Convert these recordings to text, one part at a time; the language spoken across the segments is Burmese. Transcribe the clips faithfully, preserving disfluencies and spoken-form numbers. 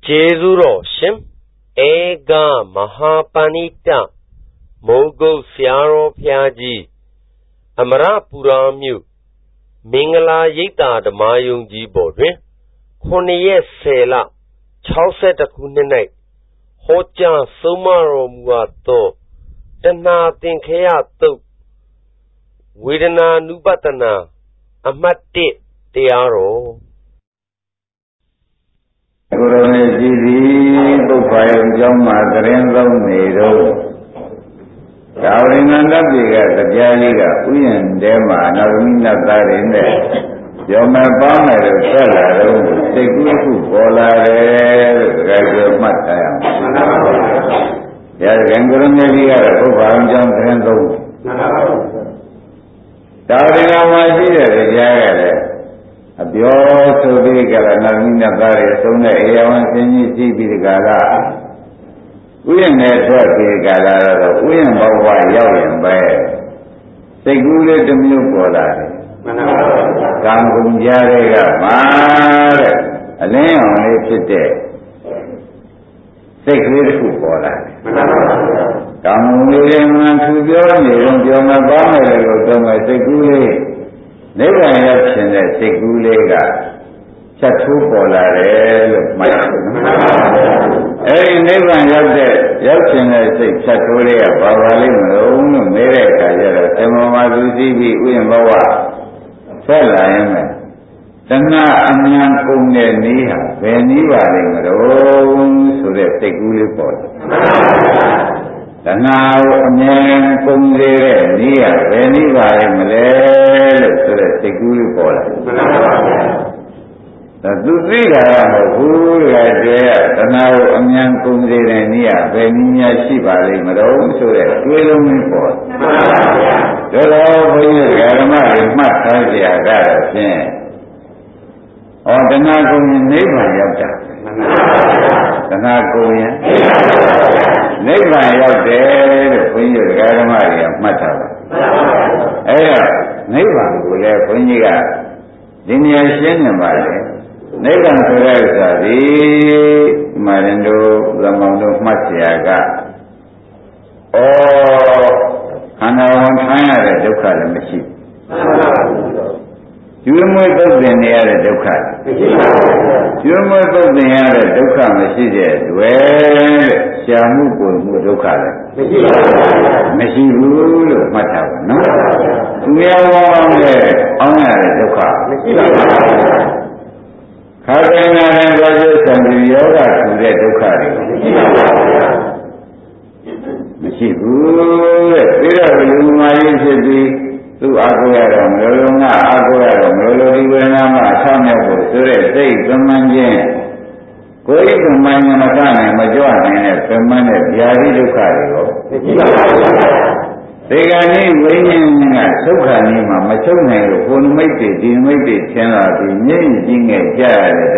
Jezuro Shim Ega Mahapanita Mogo Siaro Piaji Amara Puramu Mingala Yita the Mayungi Bodre Kone Sela Chauset Kunene Hoja Somaro Muato Dana Tinkea To Widana Nubatana Amati Tiaro Guru Ji Bupayam Jama Karendam Nero Kaurina Biga Kajaliga Uyan Dema Narmina Tarinde Joma Bamero Sala Sekuku Bola Rajo Matayam Yar Gangurun Biga Bupayam Jam Karendam Kaurina Majida Kajaliga Abyo Sobi Gala Narmina Tari Suna Eyawan Senyi Si Bidikala Uyan Network Bidikala Uyan Bawa Yawan Bae Segule Demiu Bola Kangum Jarega Mare Alayan Lepite Segule Ku Bola Kangum Leman Tubyo Nirun Joma Bame Lotoma Segule Never have seen that Segulega Chatu Bola, every never have that Yakin Chaturia, Bavali, Malone, Mereka, Emamazuzi, William Bawa, Fella, Tana Anyan Kunde Niha, Veniva, so that Seguli Bola. Now, Nyan Kumde, Nia, Veniva, Malay, so that Seguli Bola. The Dutriga, who is there, the now Nyan Kumde, Nia, Venia Shiba, Malone, so that Twilum Bola. The law for you, Garama, is much healthier, Gara, or the Nagoyan neighbor, Yabda. The Nagoyan. Never out there when you got a Maria Matava. Eh, never will have when you got Dinia Shenamari. Never correct the Marindo, the Mount of Matiaga. Oh, and I want China to look at the machine. You might have been near the Ducat. You might have been near the Ducat machine. Well, Shamu Ducat. Machine rule, Matava, no? We are on the honor Ducat. Karina and Rogers and the Yoga to the Ducat. Machine rule, Peter, you might be. To Agoyaram, Lolona, Agoyaram, Lolona, Samako, Sure, say, Permanent. Go to my Namakana, Majoan, and permanent Yari Lucario. They are named Wayne Sokanima, Machone, who made it, he made it, Chena, the name a jar at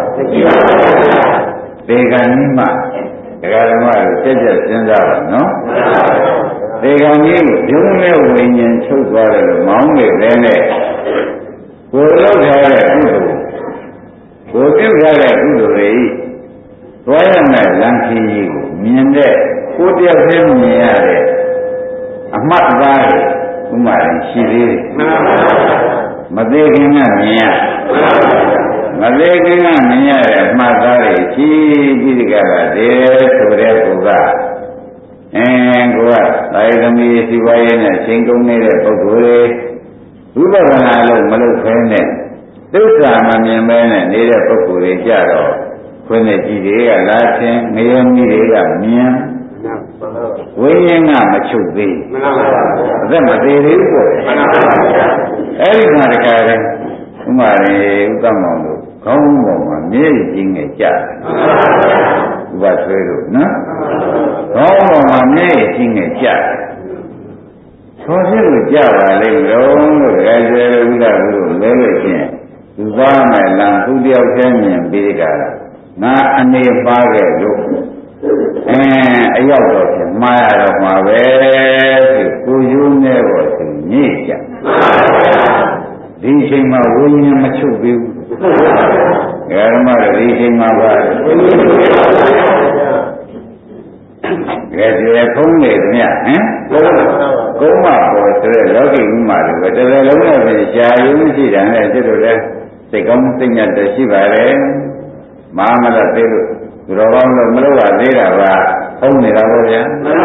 Luca. They are Nima, Garama, Tejas, and no? They are new, young Wayne took water, Mount Lene. Go look at it, go give her a good way. Why am I lanky you? Minde, put your him near it. A mud guy, Umar, she did. Madegina Mia. Madegina Mia, Madari, she did gather there to Repuga. And go up, I don't mean if you buy in a single native of Gure. Who was an island, Malu Those are my men and native of Gure Jaro. When the G A Latin, Mayami, Miam, William Amachubi. Then a day every Maricare, Umari, Ugamondo, Combo, amazing a jar. What we do, no? Oh, amazing a jar. So he would jar, I live alone, as a little legend. To buy my lamp to the Algerian Bidicala. Not a near bargain. And a yacht of him, my out of my way, who you never to nature. These are my William Machubi. Yarma, reading my body. ကယ်ကျေဖုံးနေတယ်မြတ်ဟင်ကုန်းမှာပေါ်ဆိုတဲ့လောကီဥမာတွေပဲတစ်လုံးလုံးနဲ့ရှားရုံးရှိတယ်နဲ့ကျွတ်တို့လည်းစိတ်ကောင်းစိတ်ညတ်တရှိပါတယ်မဟာမလတ်သေးလို့သူတော်ကောင်းလို့မလို့ပါသေးတာပါဖုံးနေတာပေါ့ဗျာ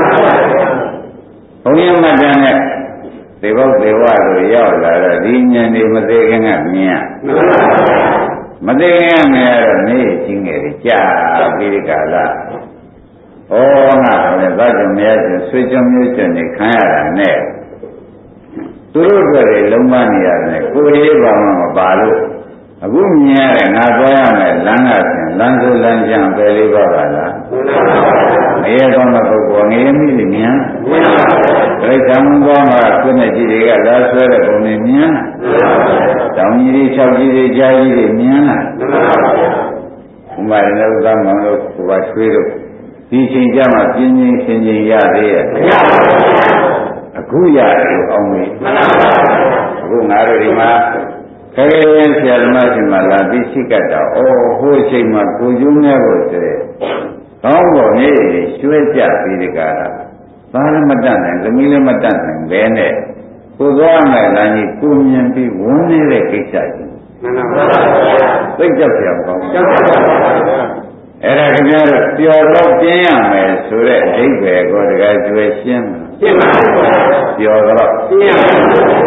ဘုံရမတ္တနဲ့သေဘုတ်သေဝတို့ရောက်လာတော့ဒီဉာဏ်တွေမသေးခင်ကမြင်ရမသေးခင်ကမြင်ရတော့နေချင်းငယ်တွေကြာပြီးဒီကလာဩငါလည်းသတ်ကြမရချင်းဆွေးကြမျိုးချင်းနေခံရတာနဲ့သူတို့အတွက်လုံးမနေရတယ်ကိုယ်ရေးပါမှမပါလို့အခုမြင်ရတယ်ငါသွားရမယ်လမ်းကပြန်လမ်းဆိုလမ်းပြန်ပဲလေးပါပါလားမရေကောင်းတဲ့ပုဂ္ဂိုလ်ငရေမိနေမြင်တိရစ္ဆာန်ဘောမှာခုနဲ့ကြီးတွေကလာဆွဲတဲ့ပုံတွေမြင်တောင်ကြီးတွေ၆ကြီးတွေကြားကြီးတွေမြင်လားဥမာလည်းဥသားမောင်တို့ဟိုကထွေးတို့ဒီချိန်ကျမှပြင်းပြင်းရှင်းရှင်းရသေးရဲ့အခုရတယ်အောင်မေးအခုငါတို့ဒီမှာခဲခဲရင်းဆရာဓမ္မရှိမှလာပြီးရှိကတ်တော့ဩဟိုအချိန်မှာကိုကျိုးများဖို့ဆိုတဲ့ကောင်းပေါ်နေရွှဲကြပြီးဒီကရာသားလည်းမတတ်နိုင်သမီးလည်းမတတ်နိုင်ဘဲနဲ့ကိုသွားမယ်လမ်းကြီးကိုမြင်ပြီးဝန်းနေတဲ့ကိစ္စကြီးမှန်ပါပါသိကြောက်ကြအောင်ကြောက်ကြပါအဲ့ဒါခင်ဗျားတို့ပျော်တော့ပြင်းရမယ်ဆိုတဲ့အဓိပ္ပာယ်ကိုတကယ်ကျွေးရှင်းမှာရှင်းပါပါပျော်တော့ပြင်းရမယ်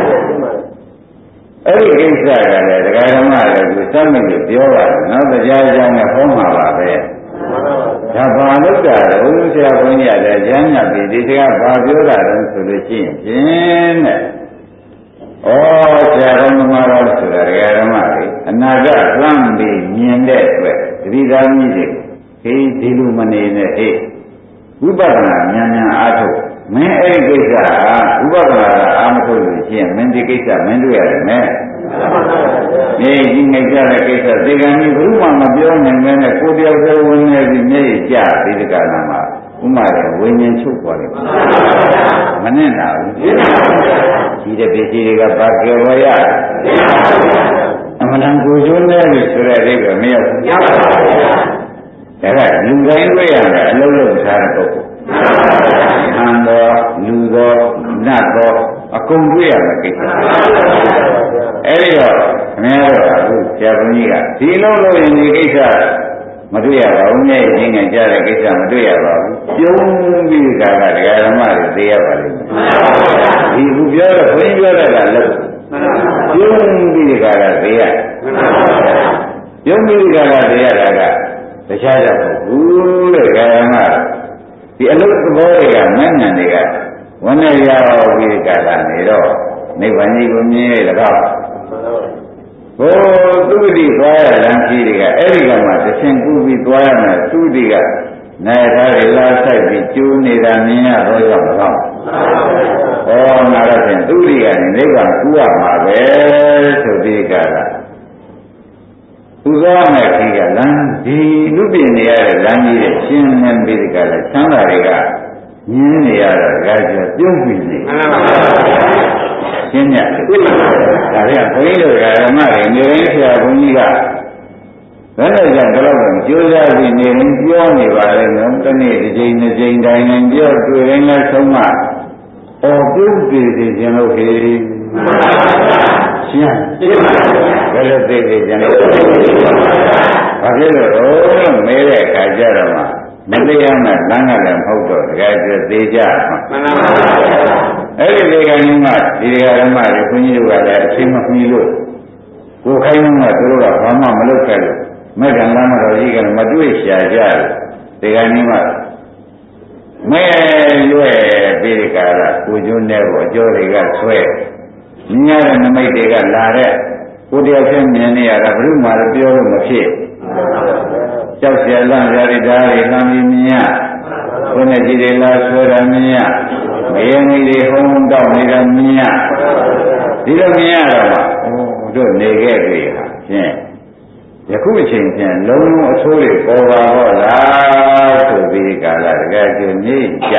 အဲ့ဒီကိစ္စကလည်းဒကာဓမ္မလည်းသူစမ်းမိလို့ပြောပါတယ်နော်တရားအကြောင်းနဲ့ဟောမှာပါပဲဒါဘာလို့ကြတယ်ဘုရားဆရာဘုန်းကြီးကလည်းကျမ်းမြတ်ပြီးဒီတရားဘာပြောတာလဲဆိုလို့ရှိရင်ဖြင့်တဲ့ဩဆရာတော်မတော်ဆိုတာဒကာဓမ္မတွေအနာဂတ်လမ်းပြီးမြင်တဲ့အတွက်တတိသားကြီးတွေဟေးဒီလိုမနေနဲ့ဟေးဝိပဿနာဉာဏ်ဉာဏ်အားထုတ်မင်းအဲ့ဒီကိစ္စဟာဥပဒနာကအာမထုတ်လို့ရှိရင်မင်းဒီကိစ္စမင်းတွေ့ရတယ်မဲနေကြီးငိတ်ကြတဲ့ကိစ္စသေကံကြီးဘုမှမပြောနိုင်မဲနဲ့ကိုတယောက်တည်းဝင်နေပြီးမျက်ရည်ကျပြီးဒီကနာမှာဥမာတယ်ဝိညာဉ်ချုပ်သွားတယ်မနဲ့နာဘူးကြီးတဲ့ပစ္စည်းတွေကဘာကြွယ်ရအမှန်တန်ကိုကျိုးနေပြီဆိုတဲ့အိဗယ်မရောက်ဘူးဒါကလူတိုင်းတွေ့ရတယ်အလုံးလုံးထားတဲ့ပုဂ္ဂိုလ်ဟန်တော်လူတော်နတ်တော်အကုန်တွေ့ရမယ်ကိစ္စအဲ့ဒီတော့ခင်ဗျားတို့အခုဆရာဘုန်းကြီးကဒီလုံးလို့ရင်ဒီကိစ္စမတွေ့ရပါဘူး။မျက်ရည်ငယ်ကြတဲ့ကိစ္စမတွေ့ရပါဘူး။ပြုံးပြီးကြတာဒကာဓမ္မတွေသိရပါလိမ့်မယ်။ဒီခုပြောတော့ဘုန်းကြီးပြောတဲ့ကလည်းပြုံးပြီးကြတာသိရ။ပြုံးပြီးကြတာသိရတာကတခြားတော့ဘူးလေဒကာဓမ္မဒီအလုတ်သဘောတွေကမဉ္ဇဏ်တွေကဝန်းနေရောက်ပြီးကြတာနေတော့နိဗ္ဗာန်ကြီးကိုမြင်ရတော့ဟိုသုတိသွားရလမ်းကြီးတွေကအဲ့ဒီကမှသရှင်ကူပြီးသွားရမယ်သုတိကနိုင်ထားတွေလာဆိုင်ပြီးကျိုးနေတာမြင်ရတော့ကြောင့်တော့ဩနာရဖြင့်သုတိကနေနိဗ္ဗာန်ကူရမှာပဲဆိုပြီးကြတာသူသွားမယ်ခီးကလမ်းဒီလူပြင်နေရတဲ့လမ်းကြီးတွေရှင်းနေပြီးကြတယ်ချမ်းသာတွေကမြင်နေရတော့ကြကြပြုံးပြီးနေမှန်ပါပါရှင်းညက်ဒါတွေကဘုန်းကြီးတို့ဓမ္မတွေနေရင်းဆရာဘုန်းကြီးကဘယ်နဲ့ကြောင့်ဒီလောက်တော့ကြိုးစားပြီးနေရင်ပြောနေပါလေနော်တနေ့တစ်ချိန်တစ်ချိန်တိုင်းတိုင်းပြောတွေ့ရင်လည်းဆုံးမအော်ပြုတ်တည်တည်ခြင်းလို့ဟေးရှင်းရှင်းပါဘယ်လိုသိသိခြင်းလို့ဘာဖြစ်လို့တော့မဲတဲ့အခါကျတော့မှမသိရမယ်လမ်းကလည်းမဟုတ်တော့တကယ်ကျသေးကြမှာမှန်ပါပါအဲ့ဒီလေကင်းကဒီဓမ္မတွေဘုန်းကြီးတို့ကလည်းအချင်းမမီလို့ကိုယ်ခိုင်းမှသူတို့ကဘာမှမလုပ်ခဲ့လို့မဲ့ကံလမ်းတော်ကြီးကမတွေ့ရှာကြတယ်ဒီကနေ့မှမဲရွယ်ပြီးဒီကရာကိုကျိုးနဲ့ကိုအကျော်တွေကဆွဲမြင်ရတဲ့နမိတ်တွေကလာတဲ့ကိုတယောက်ချင်းမြင်နေရတာဘုရားမှပြောလို့မဖြစ်ကြောက်เสียလန့်ကြရတာတွေလမ်းပြီးမြင်ရကိုယ်နဲ့ကြည်တွေလာဆွဲတာမြင်ရမယင်းကြီးတွေဟုံးတောက်နေတာမြင်ရဒီလိုမြင်ရတော့မှအိုးတို့နေခဲ့ပြီဟာဖြင့်ယခုအချိန်ဖြင့်လုံးလုံးအဆိုးတွေပေါ်ပါတော့လားဆိုပြီးကာလတကယ်ကျနေကြ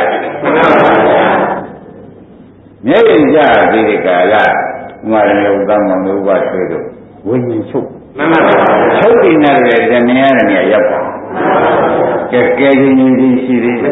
မျက်ရည်ကြပြီးကာလဥမာရေဥဒ္ဓမောင်တို့ဘာဆွေးတို့ဝိညာဉ်ချုပ်မှန်ပါပါချုပ်ပြီးနေတဲ့မြင်ရတဲ့နေရာရောက်ပါကဲကဲကြီးကြီးရှိသေးသ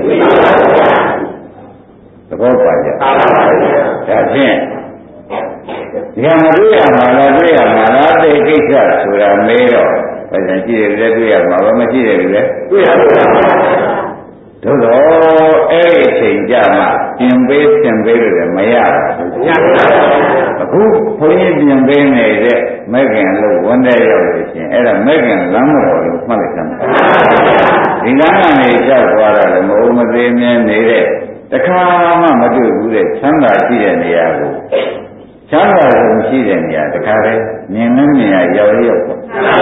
ဘောပါကြဒါဖြင့်ဒီကမတွေ့ရမှာလားတွေ့ရမှာလားသိကိစ္စဆိုတာမေးတော့ဘာသာကြည့်တယ်လည်းတွေ့ရမှာဘာမရှိတယ်လည်းတွေ့ရပါသို့တော့အဲ့ဒီအချိန်ကြမှာပြင်ပေးပြင်ပေးလို့လည်းမရဘူးမရပါဘူးအခုဘုန်းကြီးပြင်ပေးနေတဲ့မဲ့ခင်လို့ဝန်တဲ့ရောက်လို့ရှင်အဲ့ဒါမဲ့ခင်လမ်းမတော်လို့မှတ်လိုက်သမ်းဒီလမ်းကနေရောက်သွားတာလည်းမအုံမသေးမြဲနေတဲ့တခါမှမတွေ့ဘူးတဲ့ချမ်းသာရှိတဲ့နေရာကိုချမ်းသာဆုံးရှိတဲ့နေရာတခါတည်းမြင်နှမြင်ရရောက်ရောက်ပေါ့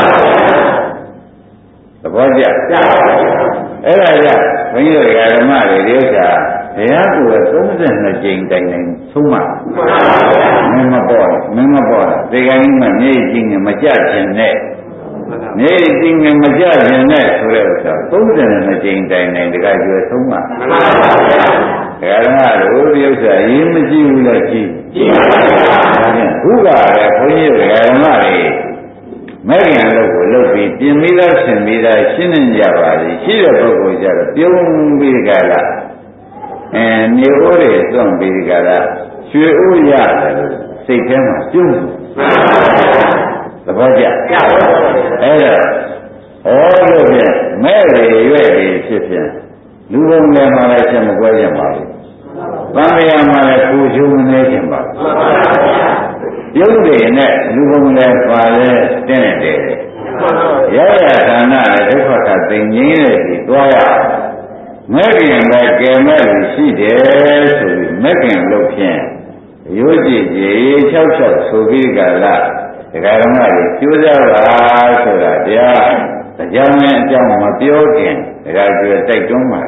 သဘောကျအဲ့ဒါကြောင့်ဘုန်းကြီးတို့ဓမ္မတွေဒီဥစ္စာဘုရားကိုယ်သုံးဆယ်နှစ်ကြိမ်တိုင်တိုင်ဆုံးမမင်းမပေါ်မင်းမပေါ်ဒီကနေ့မှမြေကြီးငယ်မကြခြင်းနဲ့မြေကြီးငယ်မကြခြင်းနဲ့ဆိုတဲ့ဥစ္စာသုံးဆယ်နှစ်ကြိမ်တိုင်တိုင်တခါကျွဲဆုံးမဓမ္မတို့ဒီဥစ္စာရေးမကြည့်ဘူးလားကြည့်ကြည့်ပါဗျာခုကလည်းဘုန်းကြီးတို့ဓမ္မတွေမဲ့ခင်လို့ကိုလုပ်ပြီးပြင်ပြီးသားဆင်ပြီးသားရှင်းနေကြပါလိမ့်ရှိတဲ့ပုဂ္ဂိုလ်ကြတော့ပြုံးပြီးကြလားအဲနေအိုးတွေသွန့်ပြီးကြလားရွှေအိုးရတယ်လို့စိတ်ထဲမှာပြုံးသဘောကျအဲ့တော့ဩလို့ဖြင့်မဲ့တွေရွက်တွေဖြစ်ဖြင့်လူဘုံလည်းမှလည်းချက်မကွဲကြပါဘူးသံဃာမှလည်းကိုချိုးမနေကြပါဘူးရုပ်တွေနဲ့လူဘုံလည်းပါလဲတင်းတယ်ရရဌာနလည်းဒုက္ခကသိငင်းတဲ့ဒီသွားရမဲ့ခင်ပဲကယ်မဲ့လို့ရှိတယ်ဆိုပြီးမဲ့ခင်လို့ဖြင့်ရိုးကြည့်ကြည်၆၆ဆိုပြီးကလာဒကာဓမ္မတွေကျိုးစားပါဆိုတာတရားအကြောင်းနဲ့အကြောင်းမပြောခင်ဒကာကျွယ်တိုက်တွန်းပါ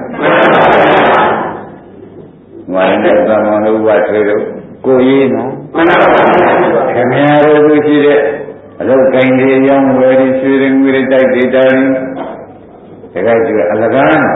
ငွာနဲ့သမ္မာနုဘထွေတို့ကိုရေးနော်မှန်ပါပါခင်ဗျားတို့သူရှိတဲ့အလုပ်ကိုင်းတွေရောင်းဝယ်ပြီးရွှေတွေငွေတွေတိုက်တွေတားရင်တကယ်ကျွအလကား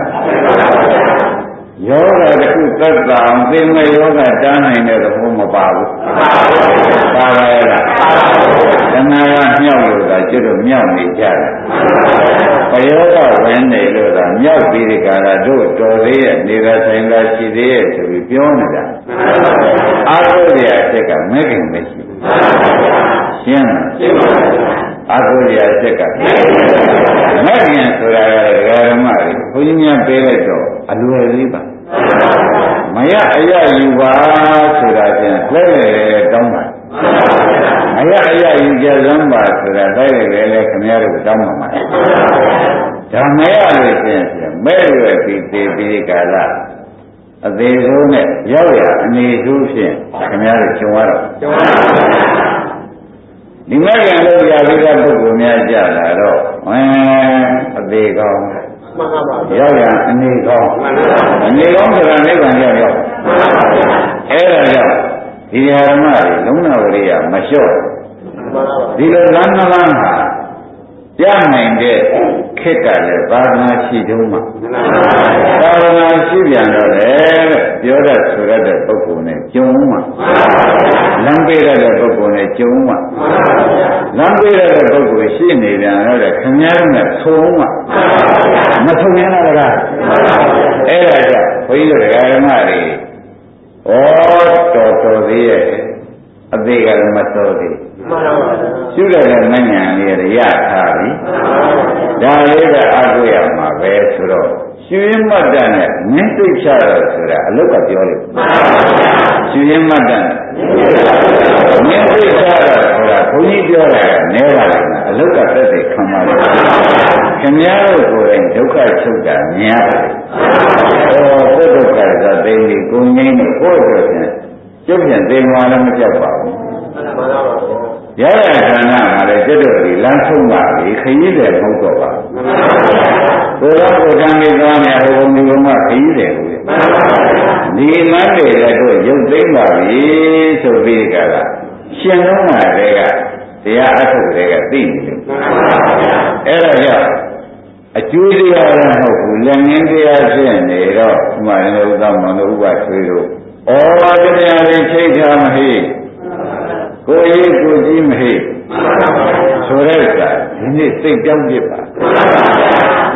ယောဂတစ်ခုသက်သာအောင်သိမဲ့ယောဂတားနိုင်တဲ့သဘောမပါဘူးပါပါရဲ့လားတဏှာကမြောက်လို့သာကျွတ်မြောက်နေကြတယ်ပယောဂဝင်နေလို့သာမြောက်ပြီးဒီကရာတို့တော်သေးရဲ့နေသာဆိုင်သာရှိသေးရဲ့ဆိုပြီးပြောနေတာအာဟုရအချက်ကမဲခင်မရှိရှင်းလားရှင်းပါဘူးအာဟုရအချက်ကမဲခင်ဆိုတာကဓမ္မတွေဘုန်းကြီးများပေးလိုက်တော့အလွယ်လေးပါမရအရယူပါဆိုတာပြန်လဲလဲတောင်းပါအရအရယူကြစမ်းပါဆိုတာလဲလဲလဲခင်ဗျားတို့တောင်းပါမှာဒါမရလို့ရှင်းပြန်မဲ့ရွယ်ပြီးသေးပြီးကာလအသေးဆုံးနဲ့ရောက်ရအနေဆုံးဖြင့်ခင်ဗျားတို့ကြုံရတော့ကြုံရပါဒီမဲ့ကံလို့ရပြီးတဲ့ပုဂ္ဂိုလ်များကြလာတော့ဝမ်းအသေးကောင်းမှန်ပါပါရောက်ရအနေကောင်းအနေကောင်းဆိုတာနိဗ္ဗာန်ရောက်ရောက်အဲ့ဒါကြောင့်ဒီဓမ္မတွေလုံးနာဝရိယမလျှော့ဒီလိုလမ်းနှလမ်းဟာရနိုင်တဲ့ခေတ်ကလည်းသာသနာရှိတုံးမှာသာသနာရှိပြန်တော့လေပြောတတ်ဆိုရတဲ့ပုဂ္ဂိုလ်နဲ့ကျုံမှာလမ်းပေးတဲ့ပုဂ္ဂိုလ်နဲ့ကျုံမှာလမ်းပေးတဲ့ပုဂ္ဂိုလ်ရှိနေပြန်တော့လေခင်ဗျားတို့နဲ့သုံးမှာမသုံးရင်လည်းကအဲ့ဒါကြောင့်ဘုန်းကြီးတို့ဓမ္မတွေဩတော်တော်သေးရဲ့အသေးကလည်းမတော်သေးရှုတဲ့မဉ္ဇဉ်လေးရထားပြီဒါလေးကအကုရမှာပဲဆိုတော့ရှုရင်းမတ်တနဲ့မင်းသိချတော့ဆိုတာအလုတ်ကပြောလို့ရှုရင်းမတ်တနဲ့မင်းသိချတော့ဆိုတာဘုန်းကြီးပြောတာကနဲပါလိမ့်မယ်အလုတ်ကသက်သက်ခံပါလိမ့်ခင်ဗျားတို့ကိုယ်တိုင်ဒုက္ခချုပ်တာမြင်ရတယ်ဩကိုယ်ဒုက္ခသာသိနေကိုငိမ့်နေကိုယ်တို့ဖြင့်ကျုပ်ပြန်သိမှလည်းမကြောက်ပါဘူးရရဌာနမှာလည်းကျွတ်တော်ဒီလမ်းဆုံးပါလေခရီးတယ်မဟုတ်တော့ပါဘူးကိုယ်တော်ကိုယ်တန်ပြီးသွားနေဟိုဘုံဒီဘုံကခရီးတယ်လို့ဒီလမ်းတွေလည်းတို့ရုပ်သိမ်းပါပြီဆိုပြီးကြတာရှင်လုံးကတည်းကတရားအထုတ်တွေကသိနေတယ်အဲ့ဒါကြောင့်အကျိုးတရားလည်းမဟုတ်ဘူးလက်ငင်းတရားဖြစ်နေတော့ဒီမှာလည်းဥသောမောင်တို့ဥပဆွေးတို့ဩဘာတရားတွေချိတ်ထားမဟိကိုရေးကိုကြီးမဟိဆိုတဲ့ကဒီနေ့စိတ်ကြောင်းပြပါ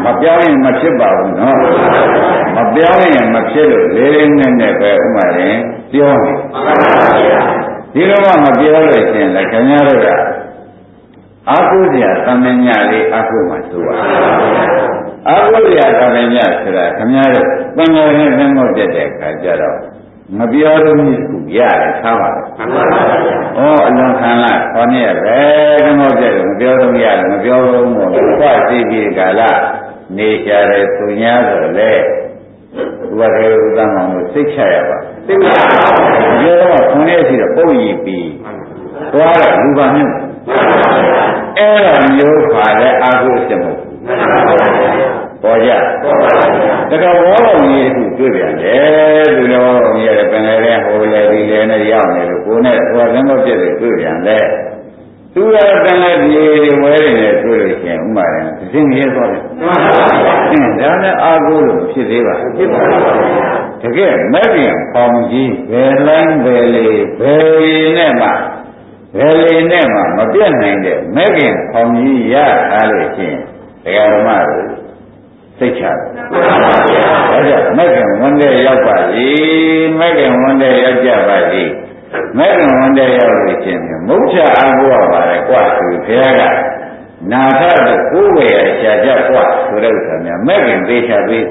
မပြောင်းရင်မဖြစ်ပါဘူးနော်မပြောင်းရင်မဖြစ်လို့လေးလေးနက်နက်ပဲဥမာရင်ပြောနေဒီလိုမှမပြောလို့ရှိရင်လည်းခင်ဗျားတို့ကအာဟုဇရာသမဉ္ဇလေးအာဟုမှဆိုပါအာဟုဇရာသမဉ္ဇဆိုတာခင်ဗျားတို့ပင်တော်နဲ့သင်္ဘောပြတ်တဲ့အခါကျတော့မပြောလို့မျိုးခုရတယ်သားပါလားဩအလွန်ခံလာခေါ်နေရပဲသင်္ဘောပြတ်လို့မပြောလို့ရတယ်မပြောလို့မို့လို့ခွသိပြီးကာလနေကြတယ်သူများဆိုလေဘုရားထေရဥဒ္ဒမောင်တို့စိတ်ချရပါစိတ်ချပါဘူးပြောတော့ခုနေ့ရှိတော့ပုံရည်ပြီးသွားတော့လူပါမျိုးအဲ့ဒါမျိုးပါတဲ့အာဟုစမှုပေါ်ကြတတော်ဘောလုံးကြီးခုတွေ့ပြန်တယ်လူတော်ကြီးရတယ်ပင်လေတဲ့ဟိုလေဒီလေနဲ့ရောက်နေလို့ကိုယ်နဲ့ဟိုကလည်းပြည့်တယ်တွေ့ပြန်တယ်သူကပင်လေဒီဝဲနေတယ်တွေ့လို့ရှိရင်ဥမာတယ်သိင်းရဲသွားတယ်အင်းဒါနဲ့အာဟုလို့ဖြစ်သေးပါဖြစ်ပါတကယ်မဲ့ပြန်ပေါင်ကြီးဘယ်လိုင်းဘယ်လေဘယ်ရည်နဲ့မှဘယ်လေနဲ့မှမပြတ်နိုင်တဲ့မဲ့ခင်ပေါင်ကြီးရထားလို့ရှိရင်တရားဓမ္မကိုစိတ်ချတယ်။ဒါကြောင့်မဲ့ခင်ဝန်တဲ့ရောက်ပါလေမဲ့ခင်ဝန်တဲ့ရောက်ကြပါလေမဲ့ခင်ဝန်တဲ့ရောက်လို့ရှိရင်မုတ်ချအားကိုးပါလေကွာဆိုဘုရားကနာထကိုကိုယ်ဝယ်ရရှာကြကွာဆိုတဲ့ဥစ္စာများမဲ့ခင်သေးချပေး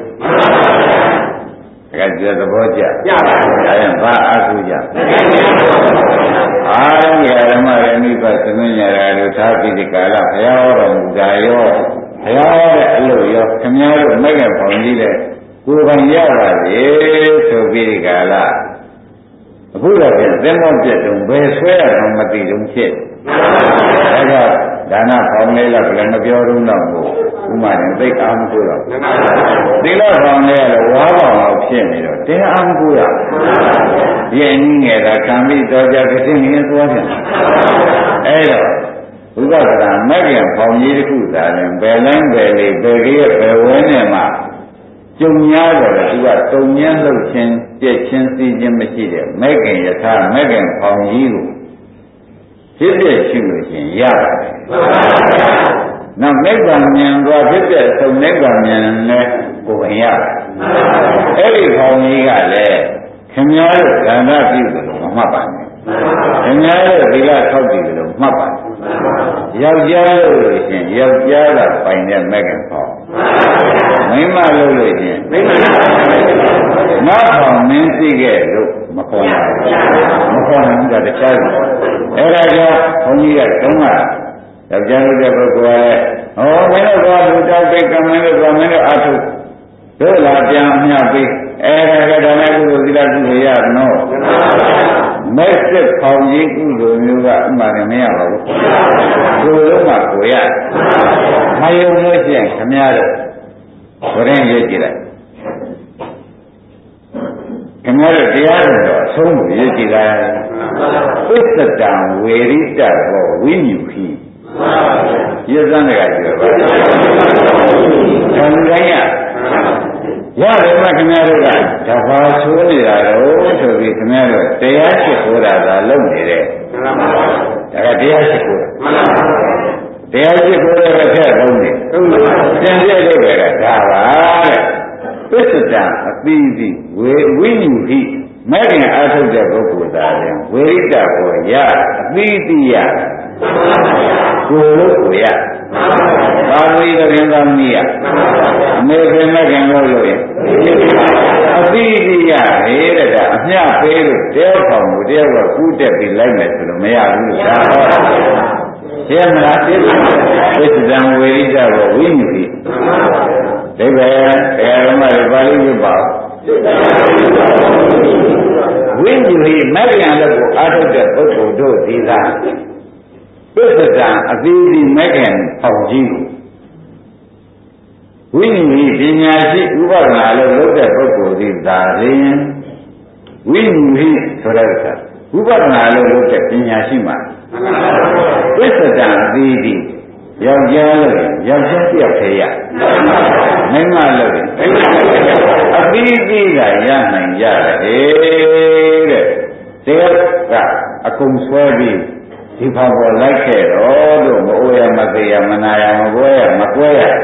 ဒါကြသဘောကျ။ဒါရင်ဘာအကူကြ။အားလုံးဓမ္မရမိဘသမဉ္ဇရာတို့သာပိတိကာလဘုရားဟောတော်မူတာရောဘုရားဟောတဲ့အလို့ရောခင်ဗျားတို့မဲ့ကပေါင်းကြီးတဲ့ကိုယ်ပိုင်ရပါလေဆိုပြီးဒီကာလအခုတော့ပြန်သင်္ဘောပြတ်တုံဘယ်ဆွဲရအောင်မသိတုံဖြစ်။ဒါကြောင့်ဒါနဖောင်းလေးတော့လည်းမပြောတော့တော့ဘူးဥမာရင်သိအားမကိုးတော့သီလဖောင်းလေးကတော့ဝါးပေါင်တော့ဖြစ်နေတော့တရားအားမကိုးရဒီအင်းငယ်တာကံပြီးတော့ကြကတိငင်းသွားပြန်အဲ့တော့ဘုရားကသာမဲ့ပြန်ဖောင်းကြီးတစ်ခုသာရင်ဘယ်လန်းဘယ်လေဘယ်ကြီးဘယ်ဝဲနဲ့မှကျုံများတော့လေသူကတုံညမ်းလှုပ်ခြင်းပြည့်ခြင်းစီးခြင်းမရှိတဲ့မဲ့ခင်ယထာမဲ့ခင်ဖောင်းကြီးကိုဖြစ်ဖြစ်ရှိလို့ရှင်ရပါတယ်။နောက်နိဗ္ဗာန်ဉာဏ်သွားဖြစ်တဲ့ဆုံးနိဗ္ဗာန်ဉာဏ်နဲ့ကိုယ်ပိုင်ရ။အဲ့ဒီခေါင်းကြီးကလည်းခင်ဗျားတို့ဒါနပြုတယ်လို့မမှတ်ပါနဲ့။ခင်ဗျားတို့သီလဆောက်တည်တယ်လို့မှတ်ပါနဲ့။ယောက်ျားလို့ရှင်ယောက်ျားကပိုင်တဲ့မဂ္ဂင်ပေါ့။မိန်းမလို့လို့ရှင်မိန်းမနောက်ဆောင်မင်းသိခဲ့လို့မခေါ်နိုင်ဘူး။မခေါ်နိုင်ဘူးကတခြားဘူး။အဲ့ဒါကြောင့်ဘုန်းကြီးကတုံးကယောက်ျားလို့တဲ့ပုဂ္ဂိုလ်ကလည်းဟောမင်းတို့ကလူတောက်ပိတ်ကမင်းတို့ကမင်းတို့အထုတို့လာပြန်အမြပိတ်အဲ့ဒါကဒါနဲ့ကုသိုလ်သီလကုသိုလ်ရနော်မဲ့စစ်ဖောင်ကြီးကုသိုလ်မျိုးကအမှန်တည်းမရပါဘူးကိုယ်လုံးမှကိုရမယုံလို့ရှိရင်ခမရတော့ဘုရင်ရေးကြည့်လိုက်ခမရတော့တရားတော်တော့အဆုံးကိုရေးကြည့်လိုက်သစ္စတံဝေရိတဘောဝိညုခိရသန်းတကပြောပါဆံတိုင်းရရတယ်မခင်ဗျားတို့ကတဘာချိုးနေတာတော့ဆိုပြီးခင်ဗျားတို့တရားရှိခိုးတာသာလုပ်နေတယ်ဒါကတရားရှိခိုးတာတရားရှိခိုးတဲ့တစ်ဖက်လုံးနေပြန်ပြည့်တဲ့ကဒါပါတဲ့သစ္စတံအတိအတိဝေဝိညုခိမဲ့ခင်အားထုတ်တဲ့ပုဂ္ဂိုလ်သားရင်ဝေရိတဘောရအတိအတိရကိုယ်လို့ကိုရပါဠိတော်သာမီးရအမေခင်မဲ့ခင်လို့လို့ရင်အတိအတိရဟေတဲ့ကအမျှပေးလို့တယောက်ဆောင်ကိုတယောက်ကကူးတက်ပြီးလိုက်မယ်ဆိုလို့မရဘူးလို့ဒါဟောရှင်းမလားသိသစ္စံဝေရိတဘောဝိညုတိဒီပဲတရားဓမ္မတွေပါဠိဝိပါဝိညုတိမဲ့ခင်လို့ကိုအားထုတ်တဲ့ပုဂ္ဂိုလ်တို့ဒီသာသစ္စတံအသီးသီးမဲ့ခင်ပေါင်းကြီးဝိနည်းပညာရှိဥပဒနာလို့လုပ်တဲ့ပုဂ္ဂိုလ်ဒီသာရင်ဝိနည်းဆိုတဲ့အခါဥပဒနာလို့လုပ်တဲ့ပညာရှိမှသစ္စတံအသီးသီးယောက်ျားလို့ယောက်ျားတယောက်သေးရမိန်းမလို့အသီးသီးကရနိုင်ကြတယ်တဲ့တရားကအကုန်ဆွဲပြီးဒီဖောက်ပေါ်လိုက်ခဲ့တော့လို့မအိုးရမသေးရမနာရမကွဲရမကွဲရ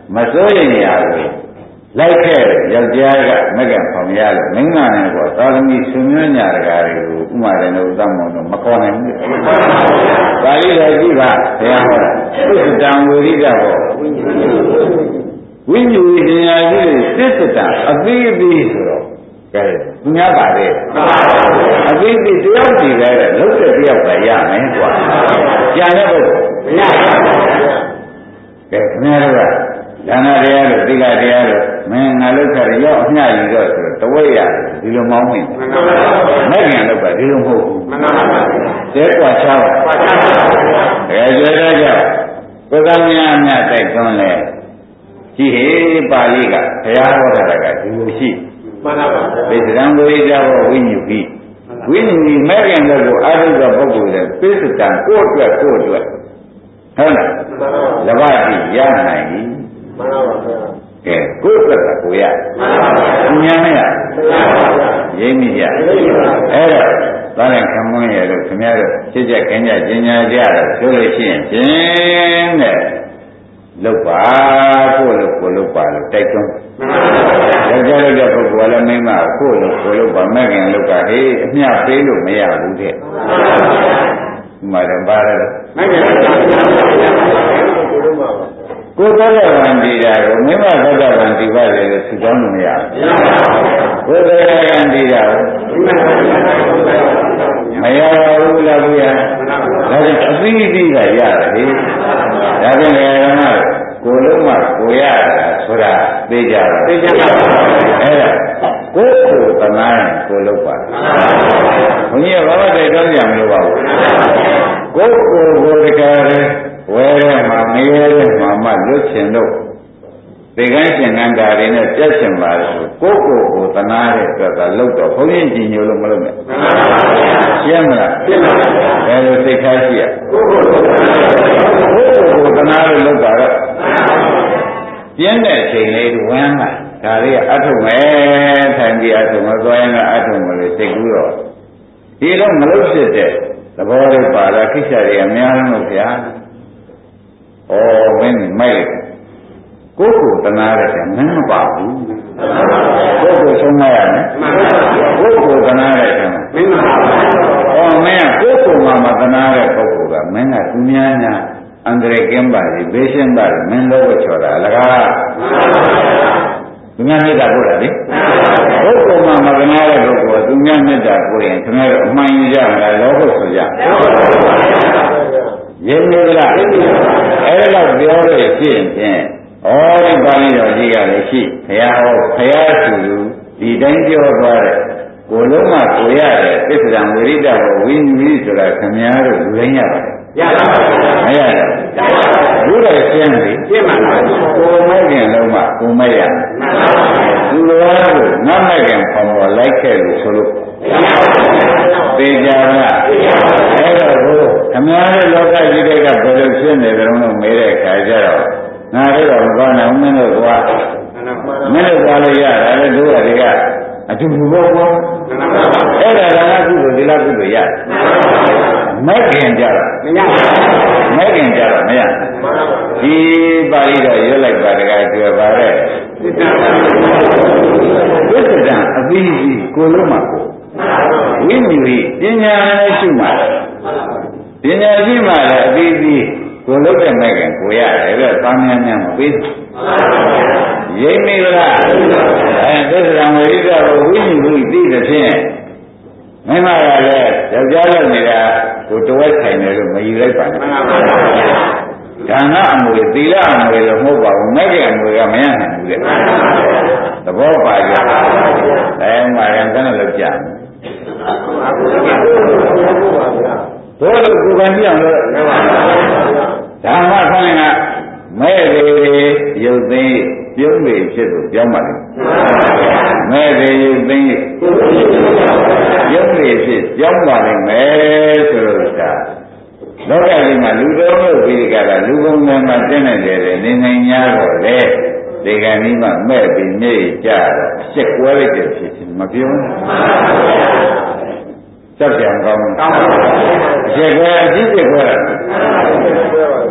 မစိုးရင်ရဘူးလိုက်ခဲ့ယောက်ျားကမကံဆောင်ရလို့မိန်းမနဲ့ပေါ့သာသမီဆွေမျိုးညာတကာတွေကိုဥမာတယ်လို့သတ်မောင်းတော့မခေါ်နိုင်ဘူး။ပါဠိတော်ကြည့်ပါဘုရားဟောတာသစ္တံဝိရိဒဘောဝိညာဉ်ဉာဏ်ကြီးသစ္တံအသိအသိဆိုတော့ကဲသူများပါလေအသိအသိတယောက်တည်းပဲလုံးတဲ့တယောက်ပဲရမယ်ကွာ။ကြာတဲ့ဘုရားမရပါဘူး။ကဲခင်ဗျားတို့ကဒါနတရားတို့သီလတရားတို့မင်းငါလောက်ခါရောက်အမျှယူတော့ဆိုတော့တဝိရဒီလိုမောင်းမိမှန်ပါပါမဲ့ခင်လောက်ကဒီလိုမဟုတ်ဘူးမှန်ပါပါတဲကွာချပါကွာချပါအဲကျွဲတော့ကြောင့်ကိုယ်ကများအမျှတိုက်သွန်းလဲကြည့်ဟေးပါဠိကဘုရားဟောတာကဒီလိုရှိမှန်ပါပါပိစံဝိဒဘောဝိညုပိဝိညုပိမဲ့ခင်လောက်ကိုအာရုံကပုဂ္ဂိုလ်တဲ့ပိစံကိုယ့်အတွက်ကိုယ့်အတွက်ဟုတ်လားလဘတိရနိုင်ပြီမှန်ပါပါဗျာကဲကိုယ်သက်တာကိုရမှန်ပါပါဉာဏ်မရရိပ်မိကြအဲ့တော့သာနဲ့ခမွန်းရလို့ခင်ဗျားတို့ချစ်ကြခင်ကြကျင်ညာကြတော့ဆိုလို့ရှိရင်ဖြင့်တဲ့လုတ်ပါကိုလို့ကိုလုတ်ပါလို့တိုက်တွန်းမှန်ပါပါယောက်ျားလို့တဲ့ပုဂ္ဂိုလ်ကလည်းမိန်းမကိုလို့ကိုလုတ်ပါမဲ့ခင်လုတ်ပါဟေးအမျှပေးလို့မရဘူးတဲ့မှန်ပါပါမှန်တယ်ပါတယ်မဲ့ခင်လုတ်ပါကိုလုတ်ပါကိုယ်သတ္တဗံဒီတာကိုမိမသတ္တဗံဒီပါလေလို့သူတောင်းလို့မရဘူးကိုယ်သတ္တဗံဒီတာကိုမရဘူးလားဘုရားဒါကြောင့်အသိအသိကရတယ်လေဒါကြောင့်လည်းကကိုယ်လုံးမကိုရတာဆိုတာသိကြတာသိကြပါအဲ့ဒါကိုယ်ကိုသနာရင်ကိုယ်လုံးပါဘုန်းကြီးကဘာမှတိုက်တွန်းကြမလို့ပါဘူးကိုယ်ကိုကိုယ်တကယ်ဝဲရဲမှာမရဲရဲမှာမှလွတ်ချင်လို့ဒီကန်းရှင်ကန်းဓာရီနဲ့ပြတ်ချင်ပါလို့ကိုယ့်ကိုယ်ကိုသနာတဲ့အတွက်ကလောက်တော့ဘုန်းကြီးကြည်ညိုလို့မလုပ်နဲ့မှန်ပါပါရှင်းမလားရှင်းပါပါဘယ်လိုစိတ်ထားရှိရကိုယ့်ကိုယ်ကိုသနာလို့လောက်တာတော့ပြင်းတဲ့အချိန်လေးဝမ်းလာဒါလေးကအထုံမဲ့ထိုင်ပြီးအထုံမသွားရင်ကအထုံမလို့စိတ်ကူးတော့ဒီတော့မလို့ဖြစ်တဲ့သဘောလေးပါလားခိစ္စတွေအများလုံးလို့ဗျာဩမင်းမိုက်ကိုယ်ကိုတနာတဲ့မင်းမပါဘူးကိုယ်ကိုဆုံးမရမယ်ကိုယ်ကိုတနာတဲ့မင်းမပါဘူးဩမင်းကကိုယ်ကိုမှမတနာတဲ့ပုဂ္ဂိုလ်ကမင်းကသူများများအန္တရာယ်ကင်းပါလေဘေးရှင်းပါလေမင်းလောကချော်တာအလကားသူများမေတ္တာပို့တာလေကိုယ်ကိုမှမတနာတဲ့ပုဂ္ဂိုလ်ကသူများမေတ္တာပို့ရင်ခင်ဗျားတို့အမှန်ယူကြမလားလောဘဆိုကြရင်းနေလားအဲ့ဒါတော့ပြောလို့ရှိရင်ဖြင့်ဩဒီပါဠိတော်ကြီးကလည်းရှိဘုရားဟောဘုရားသူလူဒီတိုင်းပြောသွားတဲ့ကိုလုံးမကိုရတယ်သစ္စာဝိရိဒဘောဝိညူဆိုတာခမည်းတော်လူတိုင်းရပါတယ်ရပါပါမရဘူးဘုရားရှင်းပြီရှင်းပါပါကိုမဲ့ခင်လုံးမကိုမဲ့ရမှန်ပါပါသူတော်ကိုငတ်မဲ့ခင်ပေါ်ပေါ်လိုက်ခဲ့လို့ဆိုလို့သိကြလားအဲ့တော့ဘုခမည်းတော်လောကကြီးတွေကဘယ်လိုရှင်းနေကြလို့မေးတဲ့အခါကျတော့ငါတို့တော့မကောင်းဘူးမင်းတို့ကမင်းတို့သွားလို့ရတယ်လေတို့ကတွေကအတူတူပေါ့ကွာအဲ့ဒါကကုသိုလ်ဒီလားကုသိုလ်ရတယ်မဲ့ခင်ကြတော့မရမဲ့ခင်ကြတော့မရဒီပါဠိတော်ရွတ်လိုက်ပါတကားကျွယ်ပါတဲ့သစ္စာအပိစီကိုလုံးမှာကိုဝိညာဉ်ပညာနဲ့ရှိမှပညာရှိမှလည်းအပိစီကိုလုံးတဲ့မဲ့ခင်ကိုရတယ်တဲ့သာမန်များမပေးဘူးရိပ်မိလားအဲသစ္စာဝိရိဒကိုဝိညာဉ်ကိုသိတဲ့ဖြင့်မိမကလည်းယောက်ျားလုပ်နေတာကိုတဝက်ဆိုင်တယ်လို့မယူလိုက်ပါနဲ့ဒါနအမွေသီလအမွေလို့မဟုတ်ပါဘူးမဲ့ခင်အမွေကမရနိုင်ဘူးတဲ့သဘောပါကြအဲမှာရံကန်းလောက်ကြဘိုးတို့ကိုယ်ကံပြောင်းလို့ဓမ္မဆိုင်ကမဲ့တွေရုပ်သိမ်းပြုံးနေဖြစ်လို့ပြောင်းပါလိမ့်မဲ့တွေရုပ်သိမ်းပြုံးနေဖြစ်ပြောင်းပါလိမ့်မယ်ဆိုလို့ဒါလောကကြီးမှာလူတော်လို့ပြီးကြတာလူပုံများမှာတင်းနေတယ်နေနေညာတော့လေဒီကနေ့မှမဲ့ပြီးညိတ်ကြတော့ရှက်ကွဲလိုက်တဲ့ဖြစ်ချင်းမပြောဘူးစက်ပြန်ကောင်းကောင်းအရှက်ကွဲအကြီးကျယ်ကွဲတာ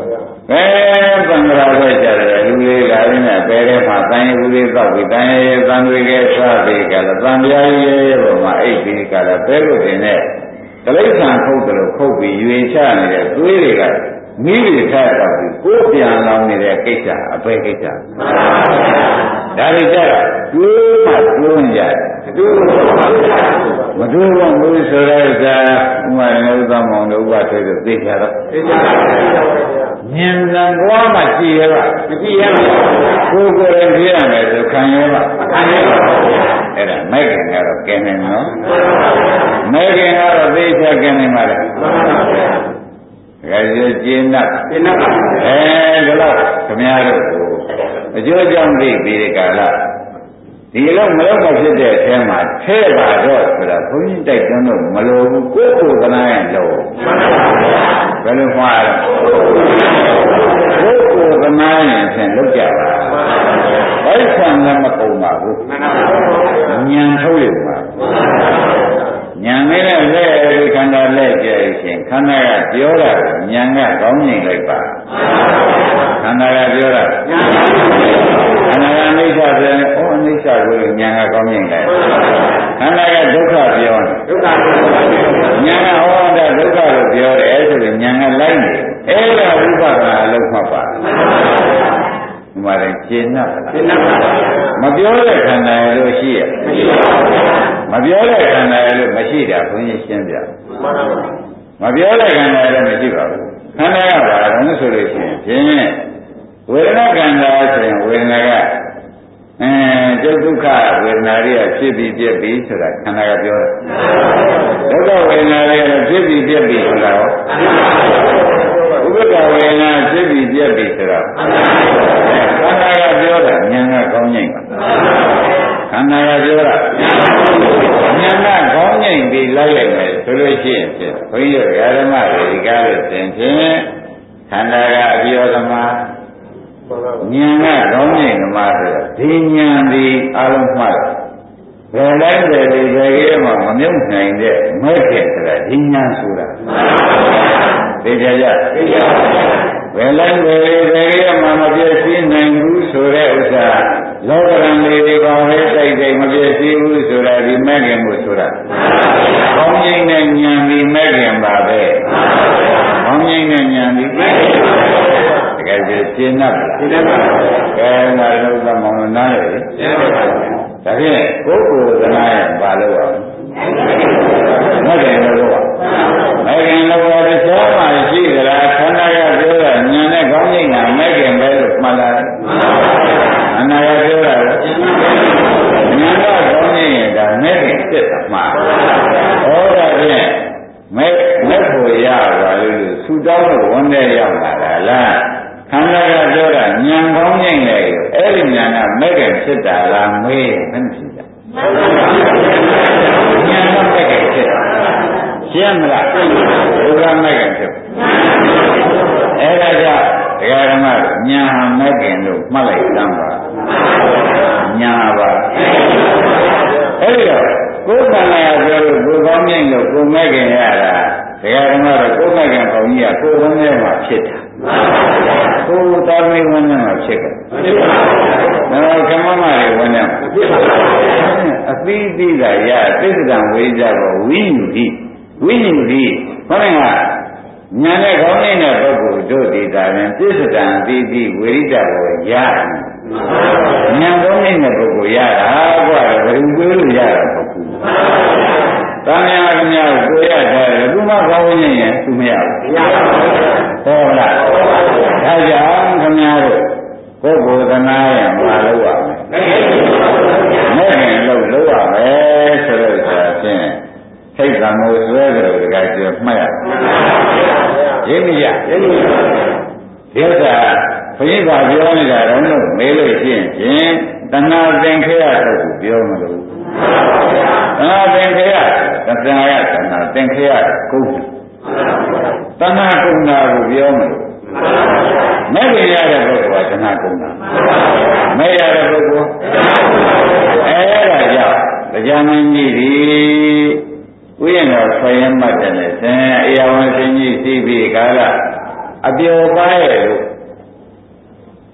ဘယ်သံဃာပဲကြတယ်လူလေးလာရင်းနဲ့ဘယ်ထဲမှာတန်ရုပ်လေးတော့ပြီးတန်ရရဲ့တန်တွေကစားပြီးကြလားတန်ပြားရဲ့ဘုံမှာအိတ်ပြီးကြလားဘဲလို့တင်တဲ့ကလိษံခုတ်တယ်လို့ခုတ်ပြီးရွေချနေတဲ့သွေးတွေကမိတွေထားတော့ပြီးကိုယ်ပြန်လောင်းနေတဲ့ကိစ္စအပဲကိစ္စမှန်ပါဗျာဒါတွေကြတော့တွေးမှတွေးကြတယ်တွေးမတွေးတော့ဘူးဆိုတော့ကဥမာလည်းဥပမောင်တို့ဥပဆွေးတို့သိကြတော့သိကြပါဗျာဉာဏ်ကံသွားမှကြည်ရပါမကြည်ရပါဘူးကိုယ်ကိုယ်ရင်ပြရမယ်ဆိုခံရပါခံရပါအဲ့ဒါမဲ့ခင်ကတော့ကဲနေနော်မဲ့ခင်ကတော့သိချကဲနေပါလေမှန်ပါဗျာဒါကြည်ကျင်းတ်ကျင်းတ်ပါအဲဒီတော့ခင်ဗျားတို့အကျိုးကြောင့်သိပြီးဒီကာလဒီလိုမလို့မဖြစ်တဲ့အထဲမှာထဲပါတော့ဆိုတာဘုန်းကြီးတိုက်တွန်းလို့မလိုဘူးကိုယ်ကိုယ်ကနားရင်လို့မှန်ပါဗျာဘယ်လိုမှားလဲကိုယ်ကိုယ်ကနားရင်ဖြင့်လောက်ကြပါဘိုက်ဆံလည်းမကုန်ပါဘူးမှန်ပါဗျာဉာဏ်ထုတ်ရပါဉာဏ်နဲ့လက်ဒီခန္ဓာလက်ကြည့်ရှင်ခန္ဓာကပြောတာဉာဏ်ကကောင်းမြင်လိုက်ပါခန္ဓာကပြောတာခန္ဓာကအိဋ္ဌဆိုရင်ဩအိဋ္ဌကိုဉာဏ်ကကောင်းမြင်တယ်ခန္ဓာကဒုက္ခပြောတယ်ဒုက္ခဉာဏ်ကဟောတာဒုက္ခလို့ပြောတယ်ဆိုရင်ဉာဏ်ကလိုက်နေအဲ့ဒါဝိပဿနာအလုံးမှတ်ပါဒီမှာလည်းရှင်းတော့ရှင်းတော့မပြောတဲ့ခန္ဓာရဲ့လို့ရှိရမရှိပါဘူးမပြောတဲ့ခန္ဓာရဲ့လို့မရှိတာဘုန်းကြီးရှင်းပြမပြောတဲ့ခန္ဓာရဲ့မရှိပါဘူးခန္ဓာကဘာလို့ဆိုလို့ရှိရင်ဖြင့်ဝေဒနာခန္ဓာဆိုရင်ဝေဒနာကအဲဒုက္ခဝေဒနာတွေကဖြစ်ပြီးပြက်ပြီးဆိုတာခန္ဓာကပြောတယ်ဒုက္ခဝေဒနာတွေကဖြစ်ပြီးပြက်ပြီးဆိုတာရောဥပ္ပဒဝေဒနာဖြစ်ပြီးပြက်ပြီးဆိုတာခန္ဓာကပြောတာဉာဏ်ကကောင်းငိမ့်ပါခန္ဓာကပြောတာဉာဏ်ကကောင်းငိမ့်ပြီးလိုက်လိုက်မယ်ဆိုလို့ရှိရင်ဖြင့်ဘုန်းကြီးတို့ဓမ္မတွေဒီကားလို့သင်ဖြင့်ခန္ဓာကအပြောသမားဉာဏ်ကကောင်းငိမ့်သမားဆိုတော့ဒီဉာဏ်ဒီအလုံးမှတ်ဘယ်လိုက်တယ်ဒီဘယ်ကြီးမှမမြုပ်နိုင်တဲ့မဲ့ခင်ဆိုတာဒီဉာဏ်ဆိုတာသိကြကြသိကြပါဘယ်လိုက်တယ်ဒီဘယ်ကြီးမှမပြည့်စည်နိုင်ဘူးဆိုတဲ့ဥစ္စာလောကရန်လေးဒီပါပဲတိုက်တိုက်မပြည့်စည်ဘူးဆိုတာဒီမဲ့ခင်ကိုဆိုတာကောင်းငိမ့်တဲ့ဉာဏ်ဒီမဲ့ခင်ပါပဲကောင်းငိမ့်တဲ့ဉာဏ်ဒီမဲ့ခင်ပါပဲတကယ်ကျေရှင်းတ်လားရှင်းတ်ပါကဲငါတို့ကမောင်နားလေရှင်းပါပါဒါဖြင့်ကိုယ်ကိုယ်သနာရဲ့ဘာလို့အောင်မဲ့ခင်လို့တော့မဲ့ခင်လို့တော့တရားမှရှိကြလားခန္ဓာကပြောတာဉာဏ်နဲ့ကောင်းငိမ့်တာမဲ့ခင်ပဲလို့မှတ်လားအနာရပြောတာဉာဏ်ကကောင်းငိမ့်ရင်ဒါမဲ့ခင်ဖြစ်တာမှာဟောတာဖြင့်မဲ့မဲ့ကိုရပါလို့ဆူတောင်းလို့ဝန်တဲ့ရောက်လာတာလားခန္ဓာကပြောတာဉာဏ်ကောင်းငိမ့်လေအဲ့ဒီဉာဏ်ကမဲ့ခင်ဖြစ်တာလားမေးမဖြစ်တာဉာဏ်ကမဲ့ခင်ဖြစ်တာရှင်းမလားဘုရားမဲ့ခင်ဖြစ်အဲ့ဒါကြောင့်ဒကာဓမ္မညာမဲ့ခင်လို့မှတ်လိုက်သမ်းပါညာပါအဲ့ဒီတော့ကိုယ်ခန္ဓာကပြောလို့ကိုယ်ကောင်းမြင်လို့ကိုယ်မဲ့ခင်ရတာဒကာဓမ္မတော့ကိုယ်မဲ့ခင်ကောင်ကြီးကကိုယ်ဝန်းထဲမှာဖြစ်တာကိုယ်သားမီးဝန်းထဲမှာဖြစ်တယ်ဒါကမမတွေဝန်းထဲမှာဖြစ်ပါအသီးသီးသာရသစ္စာဝိဇ္ဇာကိုဝိညုတိဝိညုတိခေါင်းကညာနဲ့ခေါင်းနဲ့ပုဂ္ဂိုလ်တို့ဒီသာရင်သစ္စာအသီးသီးဝိရိဒကိုရညာခေါင်းနဲ့ပုဂ္ဂိုလ်ရတာကွာဘယ်လိုပြောလို့ရတာပုဂ္ဂိုလ်တန်မြာကမြာကိုရတာဘုမကောင်းရင်ရင်သူမရဘူးမရပါဘူးဟောလားဒါကြောင့်ခင်ဗျားတို့ပုဂ္ဂိုလ်သနာရင်မလုပ်ရမယ်မဲ့ခင်လို့လုပ်ရမယ်ဆိုလို့ဆိုရင်စိတ်ကံကိုဆွဲကြလို့တကယ်ပြောမှတ်ရရင်းမရရင်းမရဒီဥစ္စာဘုရားကပြောနေတာတော့မေးလို့ရှိရင်ဖြင့်တဏှာသင်္ခေယထုတ်ကိုပြောမလို့တဏှာသင်္ခေယသစ္စာယတဏှာသင်္ခေယကုန်တယ်တဏှာကုန်တာကိုပြောမလို့မဲ့ခင်ရတဲ့ပုဂ္ဂိုလ်ကတဏှာကုန်တာမဲ့ရတဲ့ပုဂ္ဂိုလ်အဲ့ဒါကြောင့်တရားမင်းကြီးဒီဥယျာဉ်တော်ဆွေမှတ်တယ်နဲ့သင်အေယဝံရှင်ကြီးသိပြီးကာလအပျော်ပါရဲ့လို့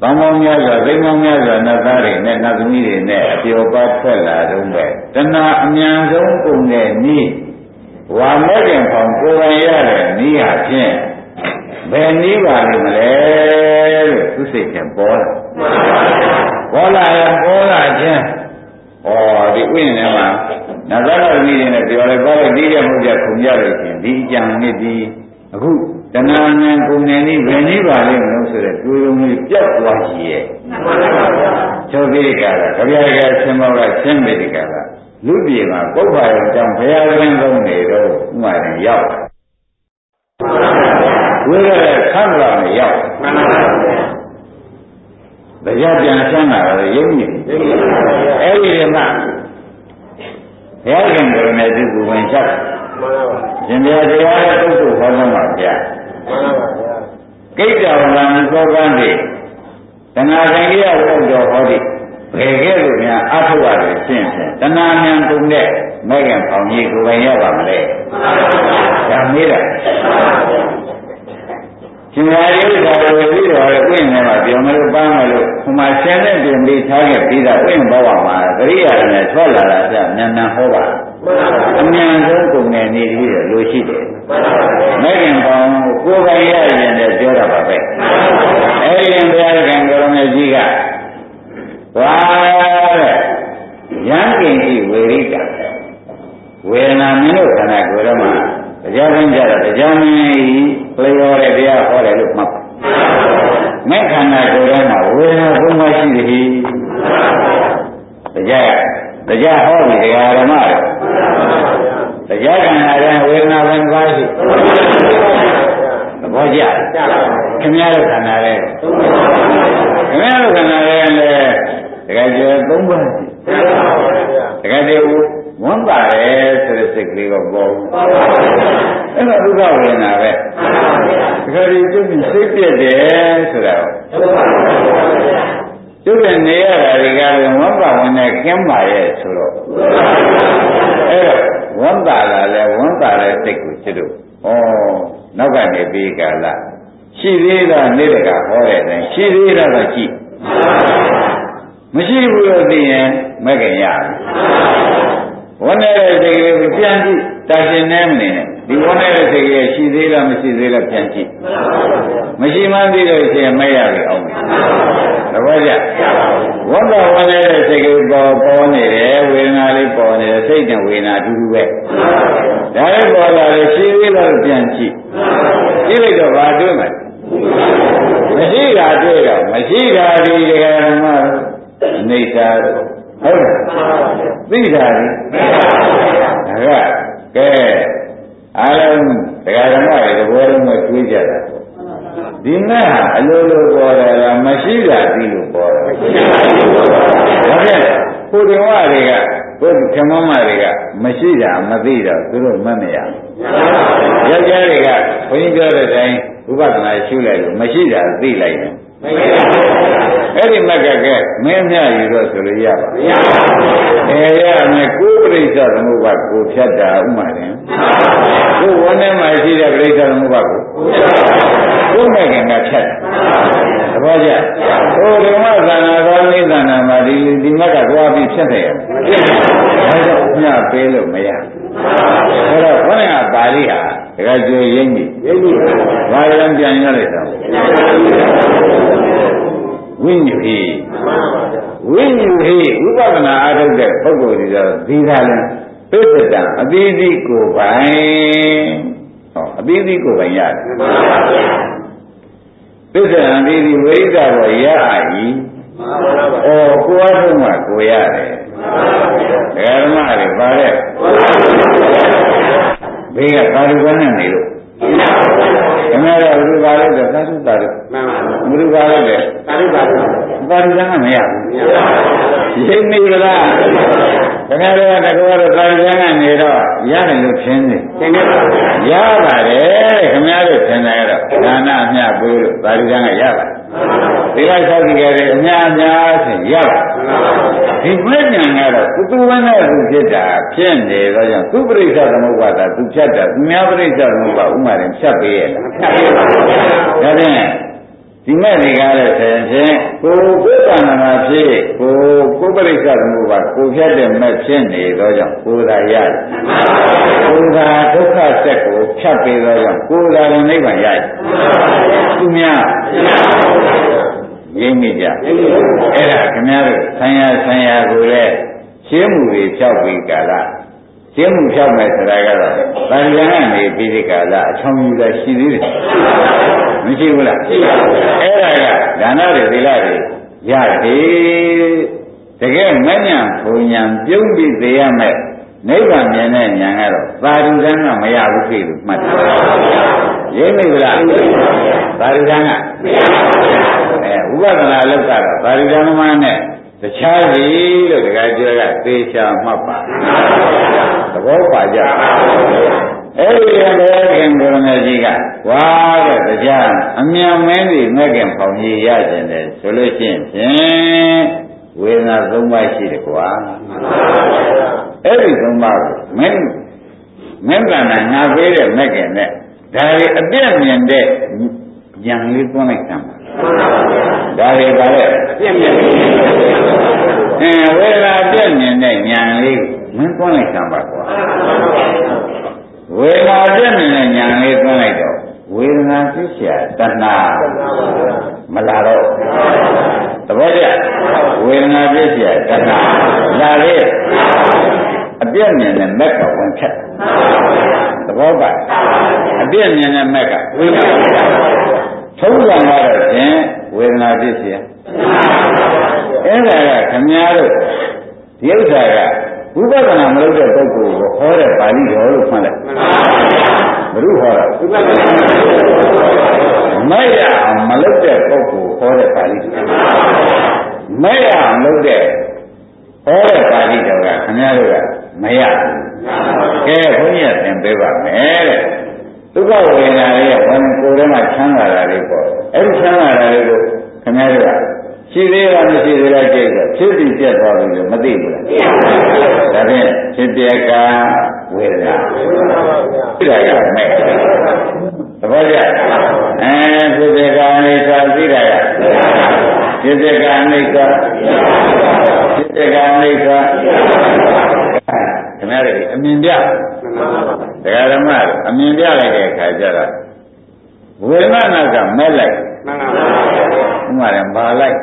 ပေါင်းပေါင်းများစွာသိမ်းပေါင်းများစွာနတ်သားတွေနဲ့နတ်သမီးတွေနဲ့အပျော်ပါထွက်လာတော့ပဲတဏှာအမြန်ဆုံးကုန်တဲ့ဤဝါမဲ့ခင်ဖောင်ကိုယ်ပိုင်ရတဲ့ဤဟာဖြင့်ဘယ်နည်းပါလိမ့်မလဲလို့သူစိတ်ကပေါ်လာပေါ်လာရင်ပေါ်လာခြင်းဩဒီဥယျာဉ်ထဲမှာနတ်သားသမီးတွေနဲ့ပြောလိုက်ပါလိုက်ဒီတဲ့မှုကြခုံကြလို့ရှင်ဒီအကြံနဲ့ဒီအခုတဏှာဉာဏ်ကုန်နေနည်းဘယ်နည်းပါလိမ့်မလို့ဆိုတဲ့တွေးလုံးလေးပြတ်သွားရှိရဲ့ချုပ်ပြီးကြတာကြပြားကြဆင်းမောကဆင်းပြီးကြတာလူပြေမှာပုပ္ပါရဲ့အကြောင်းဘုရားသခင်သုံးနေတော့ဥမာရင်ရောက်ဝိရတဲ့ဆံတော်နဲ့ရောက်တရားပြန်ဆန်းလာတော့ရုပ်မြင်အဲ့ဒီမှာဘုရားခင်ကလည်းဒီကူဝင်ချက်ရှင်ဘုရားတရားရဲ့ပုဂ္ဂိုလ်ဟောဆုံးပါဗျာကိတ္တဝလံသောကံတိတဏှာဆိုင်ကြီးရဘုရားဟောတိဘယ်ကဲ့သို့များအထုရတယ်ရှင်းဖြင့်တဏှာဉာဏ်ကုန်တဲ့မဲ့ခင်ပေါင်းကြီးကိုယ်ပိုင်ရပါမလဲဒါမေးတာရှင်သာရိပုတ္တရာဝိပြီးတော်ရဲ့ဥယျာဉ်ထဲမှာပြောမလို့ပန်းမလို့ဟိုမှာဆင်းတဲ့ပြင်ပြီးထားခဲ့ပြီးသားဥယျာဉ်ဘဝမှာတရိယာနဲ့ထွက်လာတာကနန္နဟောပါအမြန်ဆုံးကုန်တဲ့နေပြီးတော့လိုရှိတယ်မဲ့ခင်ပေါင်းကိုယ်ပိုင်ရရင်လည်းပြောတာပါပဲအဲဒီရင်ဘုရားခင်ကိုရမေကြီးကဘာတဲ့ယံကိဉ္စီဝေရိကဝေဒနာမင်းတို့ခန္ဓာကိုယ်ထဲမှာတရားသိကြတော့တရားမင်းကြီးလျော်တဲ့တရားဟောတယ်လို့မှတ်ပါမဲ့ခန္ဓာကိုယ်ထဲမှာဝေဒနာဘုံမရှိသည်တရားတရားဟောပြီတရားဓမ္မတွေတရားခန္ဓာထဲဝေဒနာဘယ်ပါရှိသဘောကျခင်ဗျားတို့ခန္ဓာထဲခင်ဗျားတို့ခန္ဓာထဲလည်းတကယ်ကျေသုံးပါးရှိတကယ်ကျေဝမ်းပါတယ်ဆိုတဲ့စိတ်ကလေးကပေါ်အဲ့ဒါဒုက္ခဝေဒနာပဲတကယ်ကြီးကျုပ်စိတ်ပြည့်တယ်ဆိုတာကျုပ်လည်းနေရတာတွေကလည်းဝမ်းပါဝင်နဲ့ကင်းပါရဲ့ဆိုတော့အဲ့တော့ဝမ်းပါလာလဲဝမ်းပါတဲ့စိတ်ကိုကျွတ်ဩနောက်ကနေပြီးကာလရှိသေးလားနေတကဟောတဲ့အတိုင်းရှိသေးလားတော့ရှိမရှိဘူးလို့သိရင်မကင်ရတယ်ဝန်းနေတဲ့စိတ်ကလေးကိုပြန်ကြည့်တာရှင်နေမနေနဲ့ဒီဝန်းနေတဲ့စိတ်ကလေးရှိသေးလားမရှိသေးလားပြန်ကြည့်မရှိမှသိလို့ရှိရင်မရပြီအောင်သဘောကျဝန်းတော်ဝန်းနေတဲ့စိတ်ကလေးပေါ်ပေါ်နေတယ်ဝေဒနာလေးပေါ်နေတယ်စိတ်နဲ့ဝေဒနာအတူတူပဲဒါလည်းပေါ်လာတယ်ရှိသေးလားပြန်ကြည့်ကြည့်လိုက်တော့ဘာတွေ့မှာမရှိတာတွေ့တော့မရှိတာဒီကံမှာနေတာဟုတ်လားသိတာလေဒါကကဲအားလုံးတရားဓမ္မတွေသဘောလုံးနဲ့တွေးကြတာဒီမဲ့ဟာအလိုလိုပေါ်တယ်လားမရှိတာသိလို့ပေါ်တယ်ဒါဖြင့်ကိုယ်တော်ဝတွေကကိုယ်ခမမတွေကမရှိတာမသိတော့သူတို့မမရယောက်ျားတွေကဘုန်းကြီးပြောတဲ့အတိုင်းဥပဒနာရှုလိုက်လို့မရှိတာသိလိုက်တယ်အဲ့ဒီမက်ကကဲမင်းမြယူတော့ဆိုလို့ရပါမရပါဘူးအဲရမယ်ကိုယ်ပြိဿသမုပ္ပါကိုဖြတ်တာဥမာရင်ကိုယ်ဝန်းထဲမှာရှိတဲ့ပြိဿသမုပ္ပါကိုကိုယ်မဲ့ခင်ကဖြတ်တာသဘောကျဟိုဓမ္မသန္နာသောနိသန္နာမှာဒီဒီမက်ကသွားပြီးဖြတ်တယ်ဒါကြောင့်ညပေးလို့မရအဲ့တော့ခေါင်းကပါဠိဟာတကယ်ကြွရင်းကြီးရင်းကြီးဘာလည်းပြန်ရလိုက်တော့ဝိညာဉ်ဟိဝိညာဉ်ဟိဥပဒနာအားထုတ်တဲ့ပုဂ္ဂိုလ်တွေတော့ဒီသာလဲပစ္စဒံအတိတိကိုပိုင်ဟောအတိတိကိုပိုင်ရတယ်ပစ္စဒံအတိတိဝိရိဒဘောရအာဤဩကိုယ်အားထုတ်မှကိုရတယ်ဓမ္မတွေပါတဲ့ဘေးကသာဓုကနဲ့နေလို့ခမရဘုရားလည်းသာဓုသာဓုမှန်ပါဘူးဘုရားလည်းသာဓုသာဓုသာဓုကမရဘူးရိပ်နေကြလားခမရကတကောတော့သာဓုကနေတော့ရတယ်လို့ထင်တယ်သင်တယ်ရပါတယ်ခမရတို့ထင်တယ်တော့ဒါနအမြပေးလို့သာဓုကရပါတယ်ဒီလိုက်ဆောက်ကြည့်ကြတယ်အများအများဆိုရပါတယ်ဒီမဲ့ညာကတော့သူသူဝန်းနဲ့သူဖြစ်တာဖြစ်နေတော့ကြောင့်သူပရိစ္ဆသမုပ္ပါဒသူဖြတ်တာသူများပရိစ္ဆသမုပ္ပါဥမာရင်ဖြတ်ပေးရလားဖြတ်ပေးပါဘူးဒါဖြင့်ဒီမဲ့ဒီကားတဲ့ဆင်ဖြင့်ကိုကိုယ်တဏ္ဍာဖြစ်ကိုကိုယ်ပရိစ္ဆေသမုပ္ပါကိုဖြတ်တဲ့မဲ့ဖြစ်နေသောကြောင့်ကိုယ်သာရတယ်ကိုယ်သာဒုက္ခဆက်ကိုဖြတ်ပြီးသောကြောင့်ကိုယ်သာလည်းနိဗ္ဗာန်ရတယ်သူများရင်းမိကြအဲ့ဒါခင်ဗျားတို့ဆံရဆံရကိုလည်းရှင်းမှုတွေဖြောက်ပြီးကာလရှင်းမှုဖြောက်မယ်ဆိုတာကတော့ဗာရဏကနေပြီးဒီကာလအချောင်းယူတာရှိသေးတယ်မရှိဘူးလားရှိပါဘူးအဲ့ဒါကဒါနတွေသီလတွေရတယ်တကယ်မဉ္ဇဉ်ဘုံဉဏ်ပြုံးပြီးသိရမယ်နိဗ္ဗာန်မြင်တဲ့ဉာဏ်ကတော့သာဓုတန်းကမရဘူးဖြစ်လို့မှတ်တယ်ရင်းမိလားသာဓုတန်းကမရဘူးအဲဥပဒနာလောက်ကတော့သာဓုတန်းမှနဲ့တခြားစီလို့တခါကျော်ကသေချာမှတ်ပါသဘောပါကြအဲ့ဒီရတဲ့ခင်ဗျားကြီးကဝါတဲ့တရားအမြန်မင်းကြီးမဲ့ခင်ပေါင်ကြီးရကျင်တယ်ဆိုလို့ရှိရင်ဖြင့်ဝေဒနာသုံးပါးရှိတယ်ကွာအဲ့ဒီသုံးပါးကိုမင်းမင်းကလည်းငါပေးတဲ့မဲ့ခင်နဲ့ဒါရီအပြည့်မြင်တဲ့ဉာဏ်လေးသွန်းလိုက်တာဒါရီပါလေအပြည့်မြင်အဲဝေဒနာအပြည့်မြင်တဲ့ဉာဏ်လေးမင်းသွန်းလိုက်တာပါကွာဝေဒနာပြည့်နေတဲ့ဉာဏ်လေးသွင်းလိုက်တော့ဝေဒနာဖြစ်เสียတဏှာမလာတော့သဘောကျဝေဒနာဖြစ်เสียတဏှာလာလေအပြည့်မြင်တဲ့မက်ကဝင်ဖြတ်သဘောပါအပြည့်မြင်တဲ့မက်ကဝင်ဖြတ်ထုံးစံကတော့ဖြင့်ဝေဒနာဖြစ်เสียအဲ့ဒါကခမည်းတော်ဒီဥစ္စာကဝိပဿနာမလုပ်တဲ့ပုဂ္ဂိုလ်ကိုဟောတဲ့ပါဠိတော်လို့မှတ်လိုက်ဘုရုဟောတာမဲ့ရအောင်မလုပ်တဲ့ပုဂ္ဂိုလ်ဟောတဲ့ပါဠိတော်မဲ့ရအောင်လုပ်တဲ့ဟောတဲ့ပါဠိတော်ကခင်ဗျားတို့ကမရဘူးကဲဘုန်းကြီးကသင်ပေးပါမယ်တဲ့ဒုက္ခဝေဒနာရဲ့ဘယ်ကိုယ်ထဲမှာချမ်းသာတာလေးပေါ့အဲ့ဒီချမ်းသာတာလေးကိုခင်ဗျားတို့ကရှိသေးလားမရှိသေးလားကြည့်တော့ဖြစ်ပြီးပြတ်သွားပြီလို့မသိဘူးလားဒါဖြင့်ဖြစ်ပြကဝေဒနာသိတာကမဲ့သဘောကျအဲဖြစ်ပြကအနိစ္စသိတာကဖြစ်ပြကအနိစ္စဖြစ်ပြကအနိစ္စခင်ဗျားတို့အမြင်ပြတရားဓမ္မအမြင်ပြလိုက်တဲ့အခါကျတော့ဝေဒနာနာကမဲ့လိုက်မှန်ပါဘူးဥမာလည်းပါလိုက်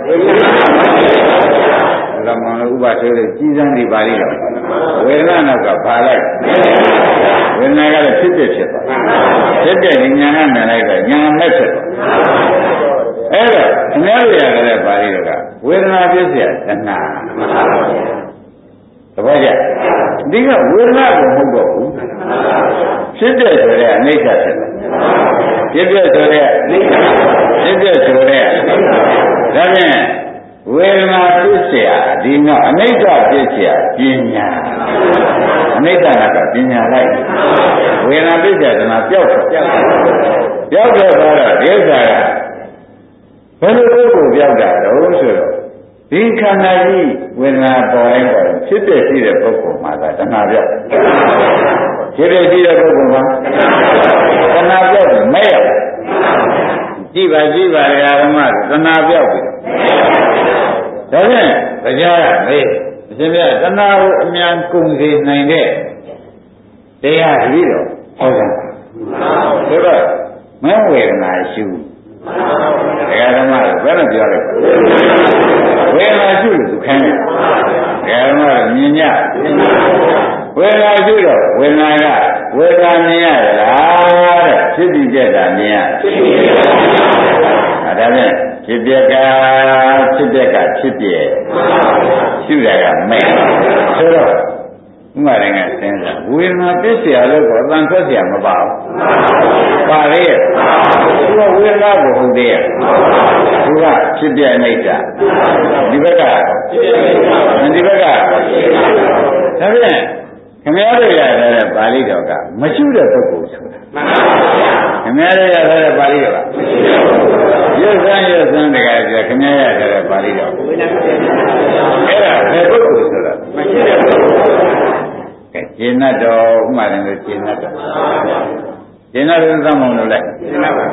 လမန်ဥပဆိုတဲ့ကြီးစံဒီပါဠိတော်ဝေဒနာနောက်ကပါလိုက်ဝေဒနာကလည်းဖြစ်ဖြစ်ဖြစ်သွားဖြစ်ဖြစ်ဉာဏ်ကမြင်လိုက်တော့ဉာဏ်မဲ့ဖြစ်သွားအဲ့တော့အများကြီးရတဲ့ပါဠိတော်ကဝေဒနာဖြစ်เสียတဏှာသဘောကျဒီကဝေဒနာကိုမဟုတ်တော့ဘူးဖြစ်တဲ့ဆိုတဲ့အနိစ္စဖြစ်တယ်ဖြစ်တဲ့ဆိုတဲ့ဖြစ်တဲ့ဆိုတဲ့ဒါဖြင့်ဝေဒနာဖြစ်เสียဒီတော့အနိစ္စဖြစ်เสียပညာအနိစ္စကပညာလိုက်ဝေဒနာဖြစ်เสียတဏှာပျောက်တော့ပျောက်တော့တော့ဒီဥစ္စာကဘယ်လိုပုဂ္ဂိုလ်ပျောက်တာတော့ဆိုတော့ဒီခန္ဓာကြီးဝေဒနာပေါ်တိုင်းပေါ်ဖြစ်တဲ့ရှိတဲ့ပုဂ္ဂိုလ်မှာကတဏှာပြောက်ဖြစ်တဲ့ရှိတဲ့ပုဂ္ဂိုလ်မှာတဏှာပြောက်မဲ့ရကြည့်ပါကြည့်ပါလေအာရမတဏှာပြောက်ပြီဒါဖြင့်တရားရမေးအရှင်မြတ်တဏှာကိုအမြန်ကုန်စေနိုင်တဲ့တရားတည်းတော့ဟောတာဆိုတော့မဝေဒနာရှုတရားဓမ္မဘယ်နဲ့ပြောလိုက်ဝေဒနာရှုလို့သူခိုင်းတယ်တရားဓမ္မမြင်ညဝေဒနာရှုတော့ဝေဒနာကဝေဒနာမြင်ရလားတဲ့ဖြစ်ပြီးကြတာမြင်ရဖြစ်ပြီးအဲဒါဖြင့်ဖြစ်ပြကဖြစ်ပြကဖြစ်ပြရှုတာကမဲ့ဆိုတော့ဥမာလည်းကစဉ်းစားဝေဒနာပြည့်စရာလို့တော့အတန်ထွက်စရာမပါဘူးပါလေသူကဝေဒနာကိုဟုတ်သေးရဲ့သူကဖြစ်ပြအိဋ္ဌဒီဘက်ကဒီဘက်ကဒါဖြင့်ခင်ဗျားတို့ရတဲ့ပါဠိတော်ကမရှိတဲ့ပုဂ္ဂိုလ်ဆိုတာခင်ဗျားတို့ရတဲ့ပါဠိတော်ကရွတ်စမ်းရွတ်စမ်းတကယ်ဆိုခင်ဗျားရတဲ့ပါဠိတော်အဲ့ဒါဘယ်ပုဂ္ဂိုလ်ဆိုတာမရှိတဲ့ပုဂ္ဂိုလ်ကဲကျင့်တတ်တော်ဥမာလည်းကျင့်တတ်တော်ကျင့်တတ်တဲ့သမုံလို့လိုက်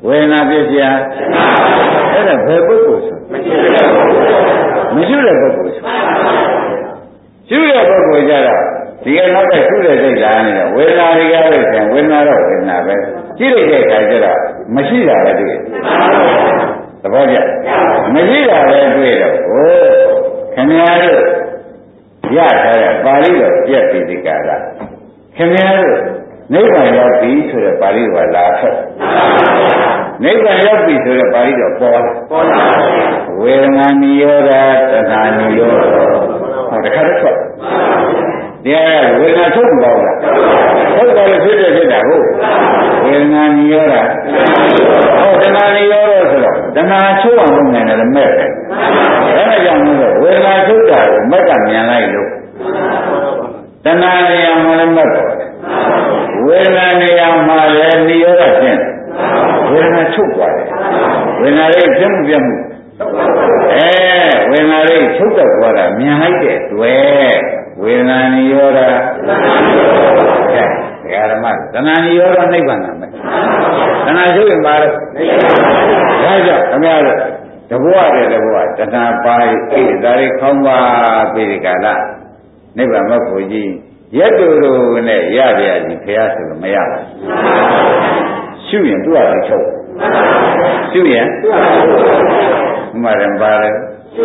ဝေဒနာပြည့်စရာအဲ့ဒါဘယ်ပုဂ္ဂိုလ်ဆိုမရှိတဲ့ပုဂ္ဂိုလ်ဆိုရှိတဲ့ပုဂ္ဂိုလ်ကြတော့ဒီကနောက်တဲ့ရှိတဲ့စိတ်လာနေတော့ဝေဒနာတွေကပဲဆင်ဝေဒနာတော့ဝေဒနာပဲကြည့်လိုက်တဲ့အခါကျတော့မရှိတာပဲတွေ့သဘောကျမရှိတာပဲတွေ့တော့ဟိုခင်ဗျားတို့ရထားတဲ့ပါဠိတော်ပြည့်ပြီးဒီကရခင်ဗျားတို့နိဗ္ဗာန်ရောက်ပြီဆိုတဲ့ပါဠိတော်လာဆက်နိဗ္ဗာန်ရောက်ပြီဆိုတဲ့ပါဠိတော်ပေါ်လာပေါ်လာဝေဒနာနိရောဓတဏှာနိရောဓဟောတခါတော့ဆက်တရားဝေဒနာထုတ်မကောင်းလားထုတ်တယ်လို့ဖြစ်တယ်ဖြစ်တာဟုတ်ဝေဒနာနိရောဓဟောတဏှာနိရောဓဆိုတော့တဏှာချုပ်အောင်လုပ်နိုင်တယ်လည်းမဲ့တယ်ဒါနဲ့ကြောင့်မို့လို့ဝေဒနာထုတ်တာကိုမက်ကမြန်လိုက်လို့တဏှာနေရာမှာလည်းမက်ပေါ်တယ်ဝေဒနာနေရာမှာလည်းနိရောဓဖြစ်ဝေဒနာချုပ်သွားတယ်ဝေဒနာလေးဖြစ်မှုပြမှုအဲဝေဒနာလေးချုပ်တော့သွားတာမြန်လိုက်တဲ့တွေ့ဝေဒနာနိရောဓကဲဓမ္မတဏှာနိရောဓနိဗ္ဗာန်မယ်တဏှာချုပ်ရင်ပါတော့ဒါကြောင့်ခင်ဗျားတို့တဘဝတဲ့တဘဝတဏှာပါးအိဒါလေးခေါင်းပါပြီဒီကလာနိဗ္ဗာန်မဖို့ကြီးရက်တူတူနဲ့ရပြရကြီးခရဆိုလို့မရဘူးရှုရင်သူ့ဟာလည်းချုပ်ရှုရင်မှန်တယ်ပါတယ်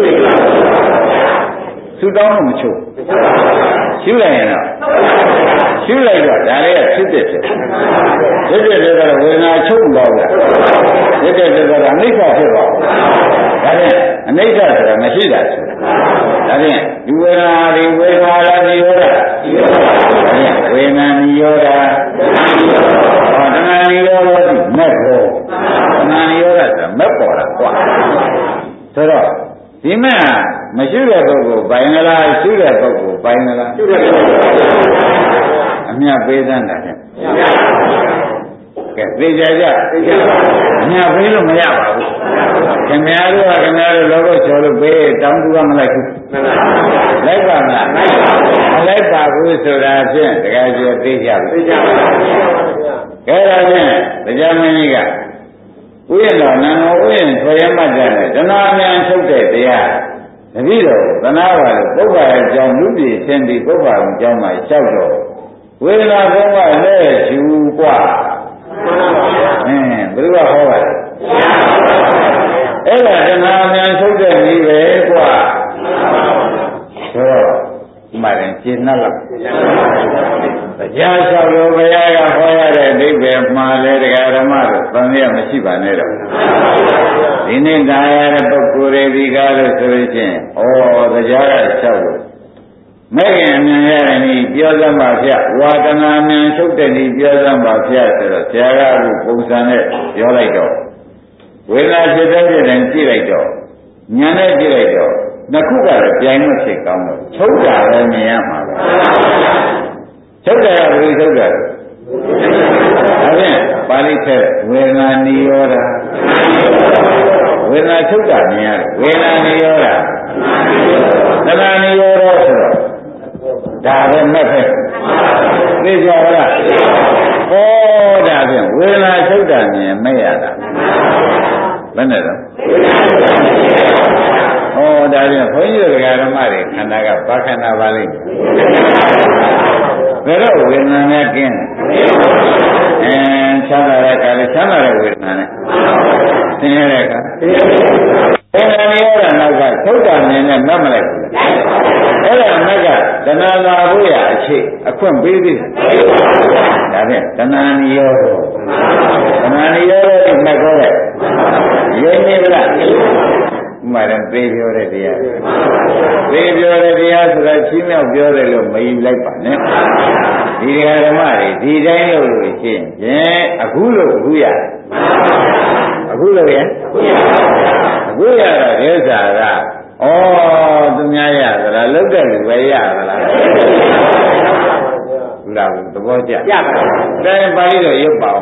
ရှုတောင်းလို့မချုပ်ရှုလိုက်ရင်တော့ရှုလိုက်တော့ဒါလေးကဖြစ်တဲ့ဖြစ်ဖြစ်တဲ့ဆိုတော့ဝေဒနာချုပ်တော့ဗျဖြစ်တဲ့ဆိုတော့အနိစ္စဖြစ်သွားဒါဖြင့်အနိစ္စဆိုတာမရှိတာဆိုတာဒါဖြင့်ဒီဝေဒနာဒီဝေဒနာလားဒီရောတာဝေဒနာနိရောဓဟောတဏှာနိရောဓဒီမက်ပေါ်တဏှာနိရောဓဆိုတာမက်ပေါ်တာကွာဆိုတော့ဒီမက်မရှိတဲ့ပုဂ္ဂိုလ်ပိုင်လားရှိတဲ့ပုဂ္ဂိုလ်ပိုင်လားရှိတဲ့ပုဂ္ဂိုလ်အမြတ်ပေးသမ်းတာဖြင့်ကဲသိကြကြအမြတ်ပေးလို့မရပါဘူးခင်ဗျားတို့ကခင်ဗျားတို့လောဘချော်လို့ပေးတောင်းသူကမလိုက်ဘူးလိုက်ပါမလားမလိုက်ပါဘူးဆိုတာဖြင့်တကယ်ကြီးသိကြဘူးသိကြပါဘူးကဲဒါဖြင့်တရားမင်းကြီးကဥယျာဉ်တော်နန္ဒဥယျာဉ်ဆွေရမှတ်ကြတယ်ဓနာမြန်ထုတ်တဲ့တရားတပည့်တော်သနာပါလို့ပုဗ္ဗာရဲ့ကြောင့်လူပြည်ဆင်းပြီးပုဗ္ဗာရဲ့ကြောင့်မှလျှောက်တော့ဝေဒနာဘုံကလည်းယူกว่าအင်းဘယ်လိုဟောပါလဲအဲ့ဒါဓနာမြန်ထုတ်တဲ့နည်းပဲกว่าဆိုတော့မှရင်ရှင်းနှက်လောက်တရားလျှောက်လို့ဘုရားကဟောရတဲ့အိဗေမှာလဲတရားဓမ္မတို့သံဃာမရှိပါနဲ့တော့ဒီနေ့ဒါရတဲ့ပုဂ္ဂိုလ်တွေဒီကားလို့ဆိုလို့ချင်းဩတရားကလျှောက်လို့မဲ့ခင်အမြင်ရတဲ့ဤပြောစမ်းပါဗျဝါဒနာမြင်ထုတ်တဲ့ဤပြောစမ်းပါဗျဆိုတော့ဆရာကအခုပုံစံနဲ့ပြောလိုက်တော့ဝေဒနာဖြစ်တဲ့တဲ့ကြည့်လိုက်တော့ညာနဲ့ကြည့်လိုက်တော့နှစ်ခုကလည်းပြိုင်လို့ဖြစ်ကောင်းတော့ချုပ်တာလည်းမြင်ရမှာပဲချုပ်တာကဘယ်လိုချုပ်တာလဲဒါဖြင့်ပါဠိထက်ဝေဒနာနိရောဓဝေဒနာချုပ်တာမြင်ရတယ်ဝေဒနာနိရောဓသနာနိရောဓဆိုတော့ဒါပဲမဲ့ဖက်သိကြပါလားဟောဒါဖြင့်ဝေဒနာချုပ်တာမြင်မဲ့ရတာဘယ်နဲ့တော့ဟောဒါဖြင့်ဘုန်းကြီးတို့ဓမ္မတွေခန္ဓာကဘာခန္ဓာပါလိမ့်ဘယ်တော့ဝေဒနာနဲ့ကင်းအဲချမ်းသာတဲ့ခါလေးချမ်းသာတဲ့ဝေဒနာနဲ့သင်ရတဲ့အခါဝေဒနာရောတာနောက်ကသုတ်တာမြင်နဲ့မတ်မလိုက်ဘူးအဲ့ဒါမက်ကတဏှာလာဖို့ရအခြေအခွင့်ပေးသေးတယ်ဒါဖြင့်တဏှာနိရောဓတဏှာနိရောဓဒီမက်ကောတဲ့ရင်းနေလားမှန်တယ်သိပြောတဲ့တရားသိပြောတဲ့တရားဆိုတာချင်းမြောက်ပြောတယ်လို့မယူလိုက်ပါနဲ့ဒီဓမ္မတွေဒီတိုင်းလို့လို့ရှင်းရင်အခုလို့အခုရအခုလို့ရအခုရတော့ဒိဋ္ဌာကဩသူများရသလားလုတ်တဲ့လူပဲရသလားဘုရားကသဘောကျရပါဘူးဒါရင်ပါဠိတော်ရုပ်ပါ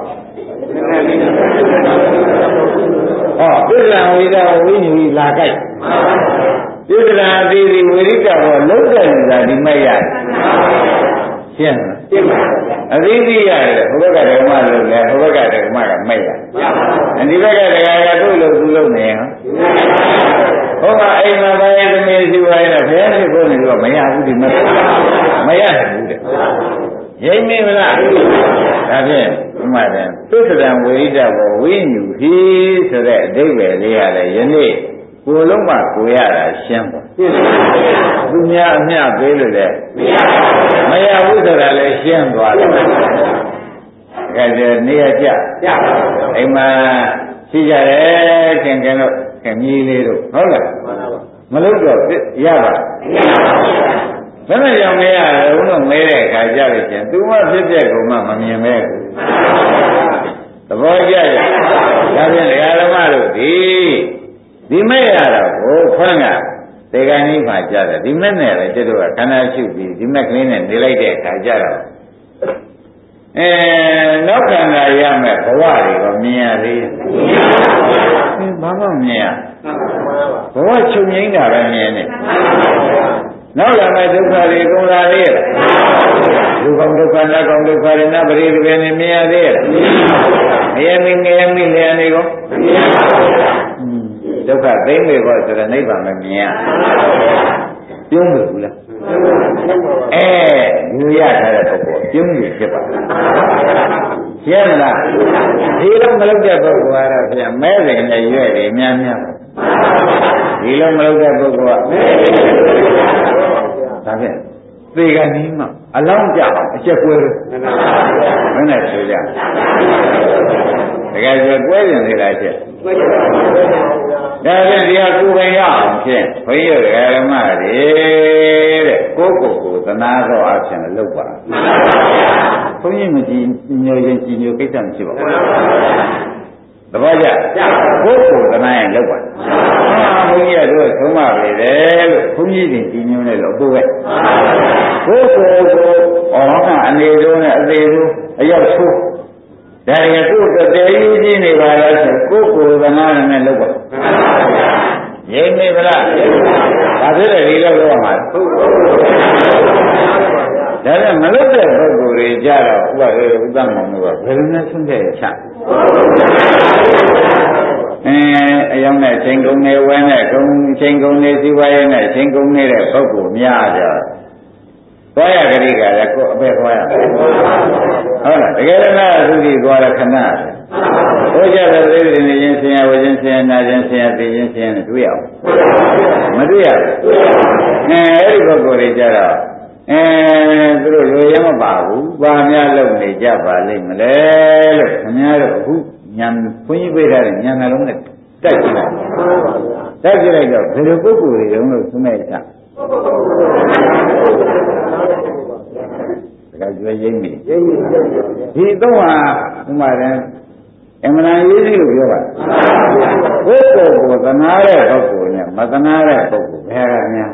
အောင်ဟောပြစ္ဆာဝိဒဝိညူလာကြိုက်ပြစ္ဆာအသေးသေးဝိရိကဘောလုတ်တဲ့လူကဒီမဲ့ရရှင်းလားရှင်းပါအသီးသီးရတယ်ဟိုဘက်ကဓမ္မလို့လဲဟိုဘက်ကဓမ္မကမဲ့ရဒီဘက်ကတရားကသူ့လို့သူ့လို့နေဟောဟိုကအိမ်မှာပိုင်းသမီးရှိပါရဲ့ဘယ်ဖြစ်ဖို့နေတော့မရဘူးဒီမဲ့မရဘူးတဲ့ရိမ့်မိမလားဒါဖြင့်ဒီမှာတည်းသုတ္တံဝိရိဒဘောဝိညူဟိဆိုတဲ့အဓိပ္ပာယ်လေးရတယ်ယနေ့ကိုယ်လုံးမှကိုရတာရှင်းပါသူများအမျှပေးလို့လေမရဘူးဆိုတာလည်းရှင်းသွားတယ်ကဲဒီနေရကြအိမ်မှာရှိကြတယ်ခင်ခင်တို့ခင်ကြီးလေးတို့ဟုတ်လားမလို့တော့ရပါဘယ်နဲ့ကြောင့်မရဘူးလို့မဲတဲ့အခါကြလို့ချင်းသူမဖြစ်တဲ့ကုံမှမမြင်ပဲသဘောကျကြဒါဖြင့်ဒကာဓမ္မတို့ဒီဒီမဲ့ရတော့ကိုခွန်းကဒေဂန်ကြီးမှာကြတယ်ဒီမဲ့နဲ့လည်းကျတို့ကခန္ဓာရှုပြီးဒီမဲ့ကလေးနဲ့နေလိုက်တဲ့အခါကြတော့အဲနောက်ခန္ဓာရမယ်ဘဝတွေကိုမြင်ရသေးရဲ့ဘာမှမမြင်ရဘဝချုပ်ငိမ့်တာပဲမြင်နေနောက်လာမဲ့ဒုက္ခတွေကုန်လာသေးရဲ့ဒုက္ခဒုက္ခနာကောင်ဒုက္ခရဏပရိသေဘယ်နဲ့မြင်ရသေးရဲ့အယမိငယ်မိလျာနေကုန်မမြင်ပါဘူးဒုက္ခသိမ့်မေဖို့ဆိုတော့နိဗ္ဗာန်မမြင်ရပြုံးလို့ဘူးလားအဲလူရထားတဲ့ပုဂ္ဂိုလ်ပြုံးလို့ဖြစ်ပါရှင်းမလားဒီလိုမလုပ်တဲ့ပုဂ္ဂိုလ်ကတော့ပြန်မဲတယ်နဲ့ရွဲ့တယ်များများဒီလိုမလုပ်တဲ့ပုဂ္ဂိုလ်ကဒါဖြင့်သေကနီးမှအလောင်းကြအချက်ကွဲလို့မင်းနဲ့ဆိုကြတကယ်ဆိုကွဲရင်သေးလားချက်ဒါဖြင့်ဒီဟာကိုယ်ပိုင်ရအောင်ဖြင့်ဘုန်းကြီးတို့ဓမ္မတွေတဲ့ကိုယ့်ကိုယ်ကိုသနာတော်အဖြစ်နဲ့လုပ်ပါဘုန်းကြီးမကြည်ညိုရင်ကြည်ညိုကိစ္စမရှိပါဘူးသဘောကျကိုယ့်ကိုယ်သနာရင်လုပ်ပါဘုန်းကြီးတို့သုံးပါလေတယ်လို့ဘုန်းကြီးတွေကြည်ညိုနေလို့ပို့ပဲကိုယ့်ကိုယ်ကိုအော်ကအနေဆုံးနဲ့အသေးဆုံးအရောက်ဆိုးဒါရကုတ်တည်းယူကြည့်နေပါလားဆိုကိုယ့်ကိုယ်သနာနဲ့လုပ်ပါရိမ့်နေဗလားဒါဖြစ်တယ်ဒီလိုလုပ်မှာဒါနဲ့မလုပ်တဲ့ပုဂ္ဂိုလ်တွေကြတော့ဥပဒေဥပ္ပမောင်တို့ကဘယ်လိုနဲ့ဆုံးဖြတ်ရချအဲအယောင်နဲ့ချိန်ကုန်နေဝဲနဲ့ကုန်ချိန်ကုန်နေစီးပွားရေးနဲ့ချိန်ကုန်နေတဲ့ပုဂ္ဂိုလ်များကြသွားရကြိကလည်းကိုယ်အပဲသွားရဟုတ်လားတကယ်တော့သူကြီးသွားရခဏဘုရားတော်သိတယ်နေချင်းဆင်းရဲဝချင်းဆင်းရဲနာချင်းဆင်းရဲသိချင်းဆင်းရဲနဲ့တွေ့ရအောင်မတွေ့ရဘူးအဲအဲ့ဒီပုဂ္ဂိုလ်တွေကြတော့အဲသူတို့လိုရမပါဘူးဘာများလုပ်နေကြပါလိမ့်မလဲလို့ခင်ဗျားတို့အခုညံဘုန်းကြီးပြေးထားတဲ့ညံနှလုံးနဲ့တိုက်ကြည့်လိုက်တိုက်ကြည့်လိုက်တော့ဘယ်လိုပုဂ္ဂိုလ်တွေတုံးလို့သုံးမဲ့ချဒါကြွယ်ရိမ့်မိဒီတော့ဟာဥမာတယ်အမှန်တရားရေးစီလို့ပြောပါဘုရားကိုသနာတဲ့ပုဂ္ဂိုလ်နဲ့မသနာတဲ့ပုဂ္ဂိုလ်ဘယ်ကများ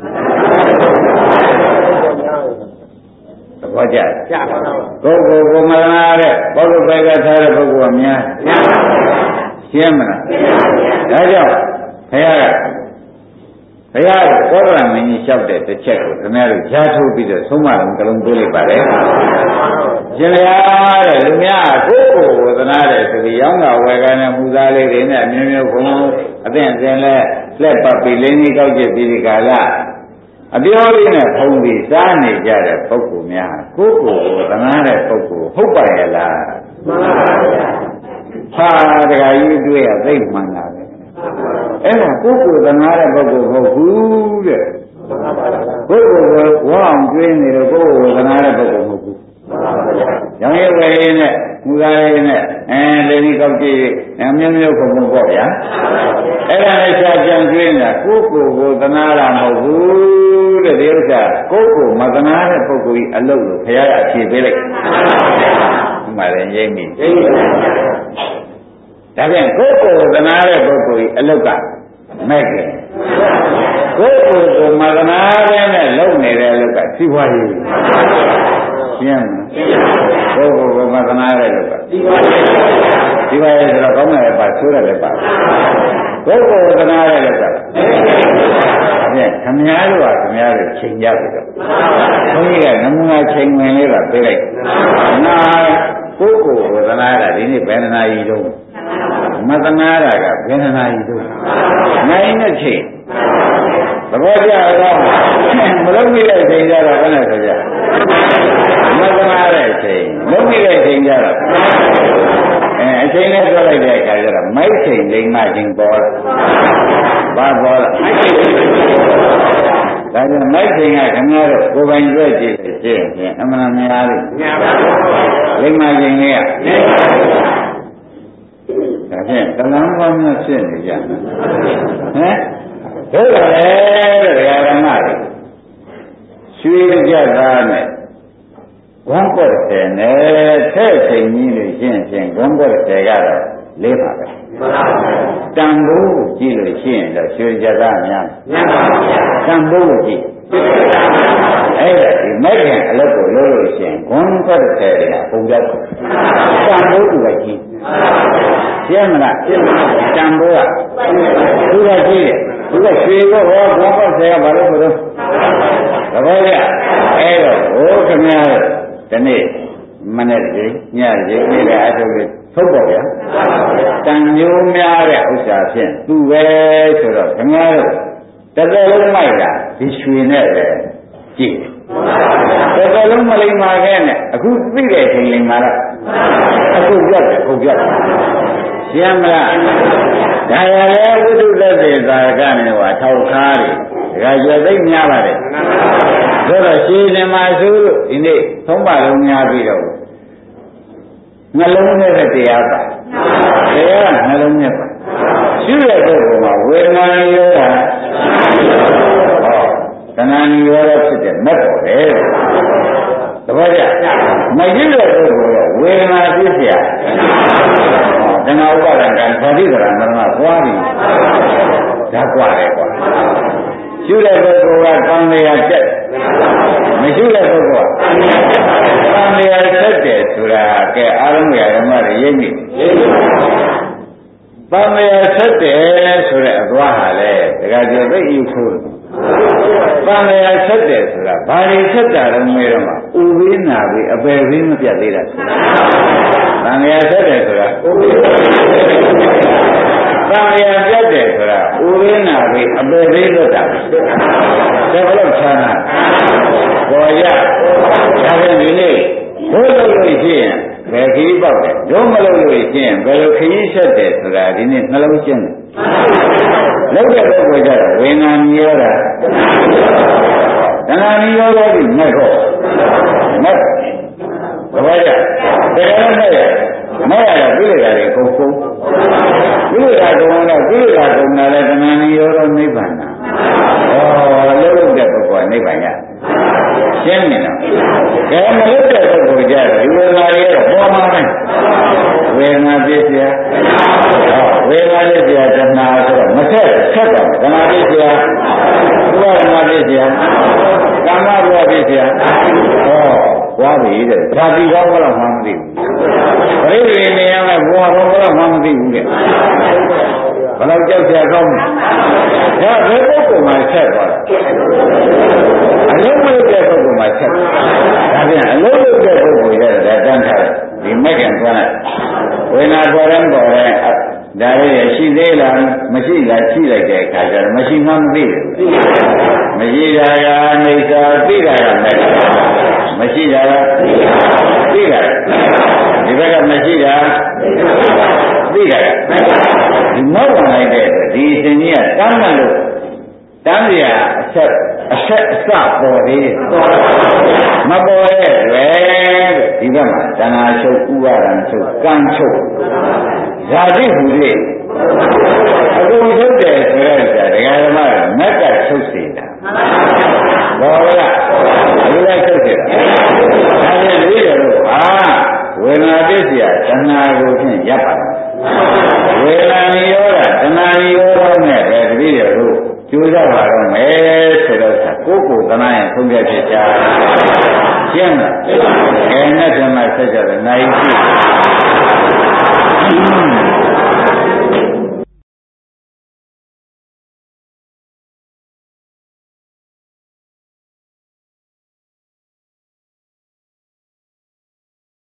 သဘောကျကျပါဘူးပုဂ္ဂိုလ်ကိုမသနာတဲ့ပုဂ္ဂိုလ်ပဲကထားတဲ့ပုဂ္ဂိုလ်ကများရှင်းမလားဒါကြောင့်ဘုရားကဘုရားကောရမင်းကြီးလျှောက်တဲ့တစ်ချက်ကိုခင်ဗျားတို့ကြားထုတ်ပြီးတော့သုံးမလုံးကလုံးတွေးလိုက်ပါလေရှင်ဗျာတဲ့လူများကိုယ်ကိုယ်ဝေဒနာတဲ့ဆိုပြီးရောင်းတာဝယ်ကနဲ့မူသားလေးတွေနဲ့အမျိုးမျိုးဘုံအသင့်အစဉ်လဲလက်ပတ်ပြီးလင်းကြီးကောက်ကျပြီးဒီကာလအပြောလေးနဲ့ဖုံးပြီးစားနေကြတဲ့ပုဂ္ဂိုလ်များကိုယ်ကိုယ်ဝေဒနာတဲ့ပုဂ္ဂိုလ်ဟုတ်ပါရဲ့လားမှန်ပါဗျာဟာတခါကြီးတွေ့ရသိမှန်တာပဲအဲ့ဒါကိုယ်ကိုယ်သနာတဲ့ပုဂ္ဂိုလ်ဟုတ်ဘူးတဲ့ကိုယ်ကိုယ်ကိုဝအောင်ကျွေးနေတော့ကိုယ်ကိုယ်သနာတဲ့ပုဂ္ဂိုလ်ဟုတ်ဘူးရောင်ရဲဝဲရင်းနဲ့မူသားရင်းနဲ့အဲလေဒီကောက်ကြည့်အမျိုးမျိုးပုံပုံပေါ့ဗျာအဲ့ဒါနဲ့ရှားကြံကျွေးနေတာကိုယ်ကိုယ်ကိုသနာတာမဟုတ်ဘူးတဲ့ဒီဥစ္စာကိုယ်ကိုယ်မသနာတဲ့ပုဂ္ဂိုလ်ကြီးအလုပ်လို့ဘုရားကအဖြေပေးလိုက်ဒီမှာလည်းရိမ့်မိဒါပြန်ကိုယ်ကိုယ်သနာတဲ့ပုဂ္ဂိုလ်ကြီးအလုတ်ကမဲ့ကြတယ်ကိုယ်ကိုယ်ကိုမသနာတဲ့နဲ့လုံနေတဲ့အလုတ်ကစီးပွားရေးရှင်းမလားကိုယ်ကိုယ်ကိုမသနာတဲ့လုတ်ကစီးပွားရေးစီးပွားရေးဆိုတော့ကောင်းတယ်ပါဆိုးတယ်လည်းပါကိုယ်ကိုယ်သနာတဲ့လုတ်ကဖြင့်ခမည်းတော်ကခမည်းတော်ချိန်ကြပြီတော့ဘုန်းကြီးကနမူနာချိန်ဝင်လေးတော့ပြေးလိုက်နာပုဂ္ဂိုလ်ဝဒနာကဒီနေ့ဘယ်နာရီတုန်းမသနာတာကဘယ်နာရီတုန်းနိုင်နဲ့ချိန်သဘောကျတော့မလုံးမိတဲ့ချိန်ကြတော့ဘယ်နဲ့ဆိုကြမသနာတဲ့ချိန်လုံးမိတဲ့ချိန်ကြတော့အဲအချိန်နဲ့ပြောလိုက်တဲ့အခါကျတော့မိုက်ချိန်လိမ္မာချိန်ပေါ်လာဘာပေါ်လာဒါကြောင့်မိုက်ချိန်ကခင်ဗျားတို့ကိုယ်ပိုင်ကြွကြည့်ရှင်းဖြင့်အမှန်များလို့လိမ္မာချိန်လေးကဒါဖြင့်တလန်းပေါင်းများဖြစ်နေကြဟမ်တို့လည်းတရားဓမ္မတွေရွှေကြသားနဲ့ဝမ်းပွက်တယ်နဲ့ထဲ့ချိန်ကြီးလို့ရှင်းရှင်းဝမ်းပွက်တယ်ကတော့လေးပါပဲတန်ဖိုးကြည့်လို့ရှင်းတော့ရွှေကြသားများများပါဗျာတန်ဖိုးကိုကြည့်အဲ့ဒါဒီမိုက်ခင်အလုပ်ကိုလုပ်လို့ရှင်းဝမ်းပွက်တယ်ကပုံကြတန်ဖိုးသူကကြည့်ရှင်းမလားရှင်းပါဗျာတန်ဖိုးကသူကကြည့်တယ်သူကရွှေကိုဟောဝမ်းပွက်တယ်ကဘာလို့ဆိုတော့သဘောကျအဲ့တော့ဟိုခင်ဗျားဒီနေ့မနေ့ကညကြီးနေ့ကအထုပ်လေးထုတ်ပါဗျာတန်မျိုးများတဲ့ဥစ္စာဖြင့်သူပဲဆိုတော့ခင်ဗျားတို့တစ်သက်လုံးမိုက်တာဒီရွှေနဲ့ပဲကြည့်တစ်သက်လုံးမလိမ္မာခဲ့နဲ့အခုသိတဲ့ချိန်လိမ္မာလားအခုပြတ်တယ်အခုပြတ်တယ်ရှင်းမလားဒါရလေဝိတုသက်သေသာကနေဟောထောက်ခါးတွေဒါကြသိများပါတယ်ဆိုတော့ရှင်းနေမှာဆိုလို့ဒီနေ့သုံးပါလုံးများပြီးတော့နှလုံးနဲ့တရားပါတရားကနှလုံးနဲ့ပါရှိတဲ့ပုဂ္ဂိုလ်မှာဝေဒနာရောတာဟောတဏှာရောတာဖြစ်တဲ့မက်ပေါ်တယ်သဘောကျမရှိတဲ့ပုဂ္ဂိုလ်ကဝေဒနာဖြစ်เสียတဏှာဥပါဒံကံသတိကရဏမရပွားပြီးဓာတ်ကွာတယ်ကွာရှိတဲ့ပုဂ္ဂိုလ်ကသံဃာတက်မရှိတဲ့ပုဂ္ဂိုလ်ကသံဃာဆက်တယ်ဆိုတာကဲအာရုံရဓမ္မတွေရိပ်မိသံဃာဆက်တယ်ဆိုတဲ့အသွားဟာလေဒါကြသိဤခိုးသံဃာဆက်တယ်ဆိုတာဘာတွေဆက်တာလဲမေးတော့မှဥပိ္ပနာပြီးအပယ်ပြီးမပြတ်သေးတာသံဃာဆက်တယ်ဆိုတာဥပိ္ပသံဃာပြတ်တယ်ဆိုတာဥပိ္ပနာပြီးအပယ်ပြီးလွတ်တာဒါဘယ်လိုခြားနာပေါ်ရဒါပြန်ဒီနေ့ဘုလို့လို့ရှိရင်ဘယ်ခရီးပေါက်တယ်ဒုမလို့လို့ရှိရင်ဘယ်လိုခရီးဆက်တယ်ဆိုတာဒီနေ့နှလုံးရှင်းတယ်လောက်တဲ့ပုဂ္ဂိုလ်ကြတော့ဝေနာမြရောတာတဏှာမြရောတော့ဒီမဲ့တော့မဲ့ဘာကြတရားနဲ့ရမဲ့ရတော့ပြိလေတာတွေကုန်ကုန်ပြိလေတာကုန်တော့ပြိလေတာကုန်တာလဲတဏှာမြရောတော့နိဗ္ဗာန်ဩလောက်လို့တဲ့ပုဂ္ဂိုလ်ကနိဗ္ဗာန်ရရှင်းနေလားကဲမလို့တဲ့ပုဂ္ဂိုလ်ကြတော့ဒီဝေဒနာတွေတော့ပေါ်မှာပဲဝေဒနာပြည့်စရာဝေဒနာပြည့်စရာတဏှာဆိုတော့မဆက်ဆက်တော့တဏှာပြည့်စရာဥပါဒနာပြည့်စရာကာမဘဝပြည့်စရာဟောဝါပြီတဲ့ဓာတိဘောကတော့မှမသိဘူးပရိသေနေရမယ်ဘဝဘောကတော့မှမသိဘူးတဲ့ဘယ်တော့ကြောက်ကြကောင်းလဲဒါဘယ်ပုဂ္ဂိုလ်မှဆက်သွားတာအလုံးမလုပ်တဲ့ပုဂ္ဂိုလ်မှာဆက်ဒါပြန်အလုံးလုပ်တဲ့ပုဂ္ဂိုလ်ရဲ့ဒါတန်းထားတယ်ဒီမဲ့ကန်သွားလိုက်ဝေနာပေါ်ရင်ပေါ်ရင်ဒါလေးရရှိသေးလားမရှိလားရှိလိုက်တဲ့အခါကျတော့မရှိမှမသိဘူးမရှိတာကနေသာသိတာကမဲ့မရှိတာကသိတာဒီဘက်ကမရှိတာသိတာဒီမောက်ဝင်လိုက်တဲ့ဒီအရှင်ကြီးကတမ်းမှလို့တမ်းရအဆက်အဆက်အစပေါ်သေးမပေါ်တဲ့တွေ့ဒီဘက်မှာတဏှာချုပ်ဥပါဒံချုပ်ကံချုပ်ဇာတိဟူလေအကုန်ချုပ်တယ်ဆိုရတဲ့ဒကာဓမ္မကမက်ကချုပ်စေတာဘောလားဒီလိုက်ချုပ်စေတာဒါပြန်ပြီးတော့ဟာဝေဒနာပြည့်စရာတဏှာကိုဖြင့်ရပ်ပါဝေဒနာရောတာတဏှာရောတော့နဲ့ပဲတပည့်တော်တို့ကျိုးစားပါတော့မယ်ဆိုတော့ကိုယ်ကိုယ်တနာရင်ဆုံးဖြတ်ဖြစ်ကြရှင်းလားအဲနဲ့ဓမ္မဆက်ကြတယ်နိုင်ရှိ